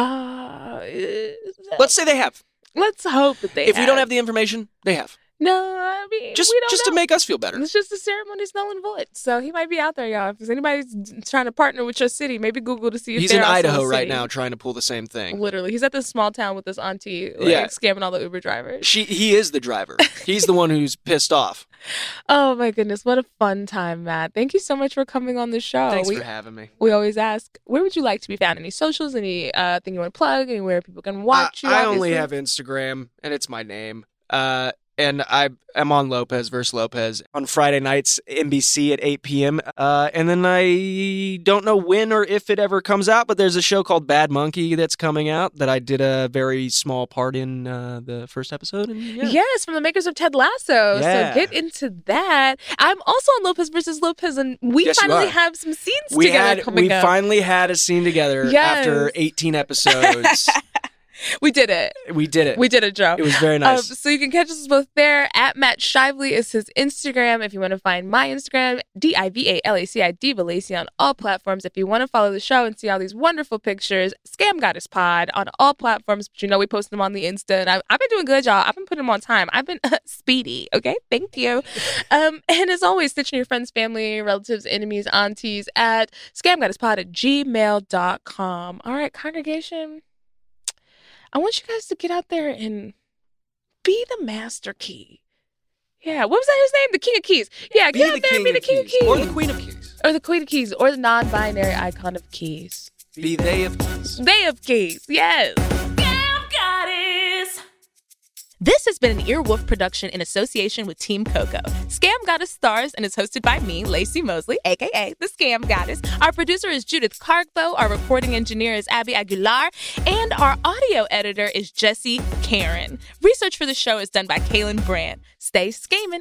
Let's say they have. Let's hope that they have. If we don't have the information, they have. No, I mean, just we don't know. To make us feel better. It's just the ceremony's null and void. So he might be out there, y'all. If anybody's trying to partner with your city, maybe Google to see if he's in Idaho right now trying to pull the same thing. Literally. He's at this small town with his auntie, scamming all the Uber drivers. He is the driver. He's the one who's pissed off. Oh, my goodness. What a fun time, Matt. Thank you so much for coming on the show. Thanks for having me. We always ask, where would you like to be found? Any socials? Any thing you want to plug? Anywhere people can watch you? I only have Instagram, and it's my name. And I'm on Lopez vs. Lopez on Friday nights, NBC at 8 p.m. And then I don't know when or if it ever comes out, but there's a show called Bad Monkey that's coming out that I did a very small part in the first episode. And Yes, from the makers of Ted Lasso. Yeah. So get into that. I'm also on Lopez vs. Lopez, and we finally have some scenes together coming up. We finally had a scene together after 18 episodes. We did it. We did it. We did it, Joe. It was very nice. So you can catch us both there. At Matt Shively is his Instagram. If you want to find my Instagram, DIVALACI, Diva Lacey on all platforms. If you want to follow the show and see all these wonderful pictures, Scam Goddess Pod on all platforms. But you know we post them on the Insta. And I've been doing good, y'all. I've been putting them on time. I've been speedy. Okay? Thank you. And as always, stitching your friends, family, relatives, enemies, aunties at scamgoddesspod@gmail.com. All right, congregation. I want you guys to get out there and be the master key. Yeah, what was that his name? The King of Keys. Yeah, get out there and be the King of Keys. Or the Queen of Keys. Or the Queen of Keys. Or the non-binary icon of keys. Be they of keys. They of keys, yes. Scam Goddess. This has been an Earwolf production in association with Team Coco. Scam Goddess stars and is hosted by me, Lacey Mosley, a.k.a. The Scam Goddess. Our producer is Judith Cargbo. Our recording engineer is Abby Aguilar. And our audio editor is Jesse Karen. Research for the show is done by Kaylin Brand. Stay scamming.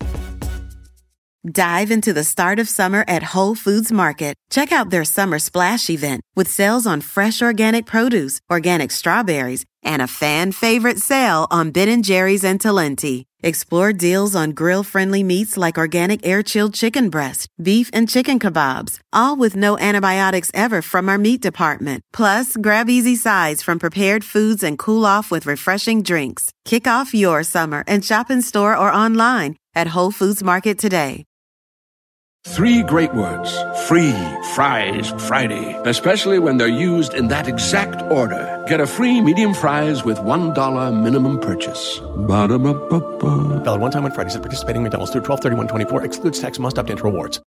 Dive into the start of summer at Whole Foods Market. Check out their summer splash event with sales on fresh organic produce, organic strawberries, and a fan-favorite sale on Ben & Jerry's and Talenti. Explore deals on grill-friendly meats like organic air-chilled chicken breast, beef and chicken kebabs, all with no antibiotics ever from our meat department. Plus, grab easy sides from prepared foods and cool off with refreshing drinks. Kick off your summer and shop in store or online at Whole Foods Market today. Three great words. Free Fries Friday. Especially when they're used in that exact order. Get a free medium fries with $1 minimum purchase. Ba-da-ba-ba-ba. Valid one time on Fridays at participating McDonald's through 12/31/24. Excludes tax. Must opt into rewards.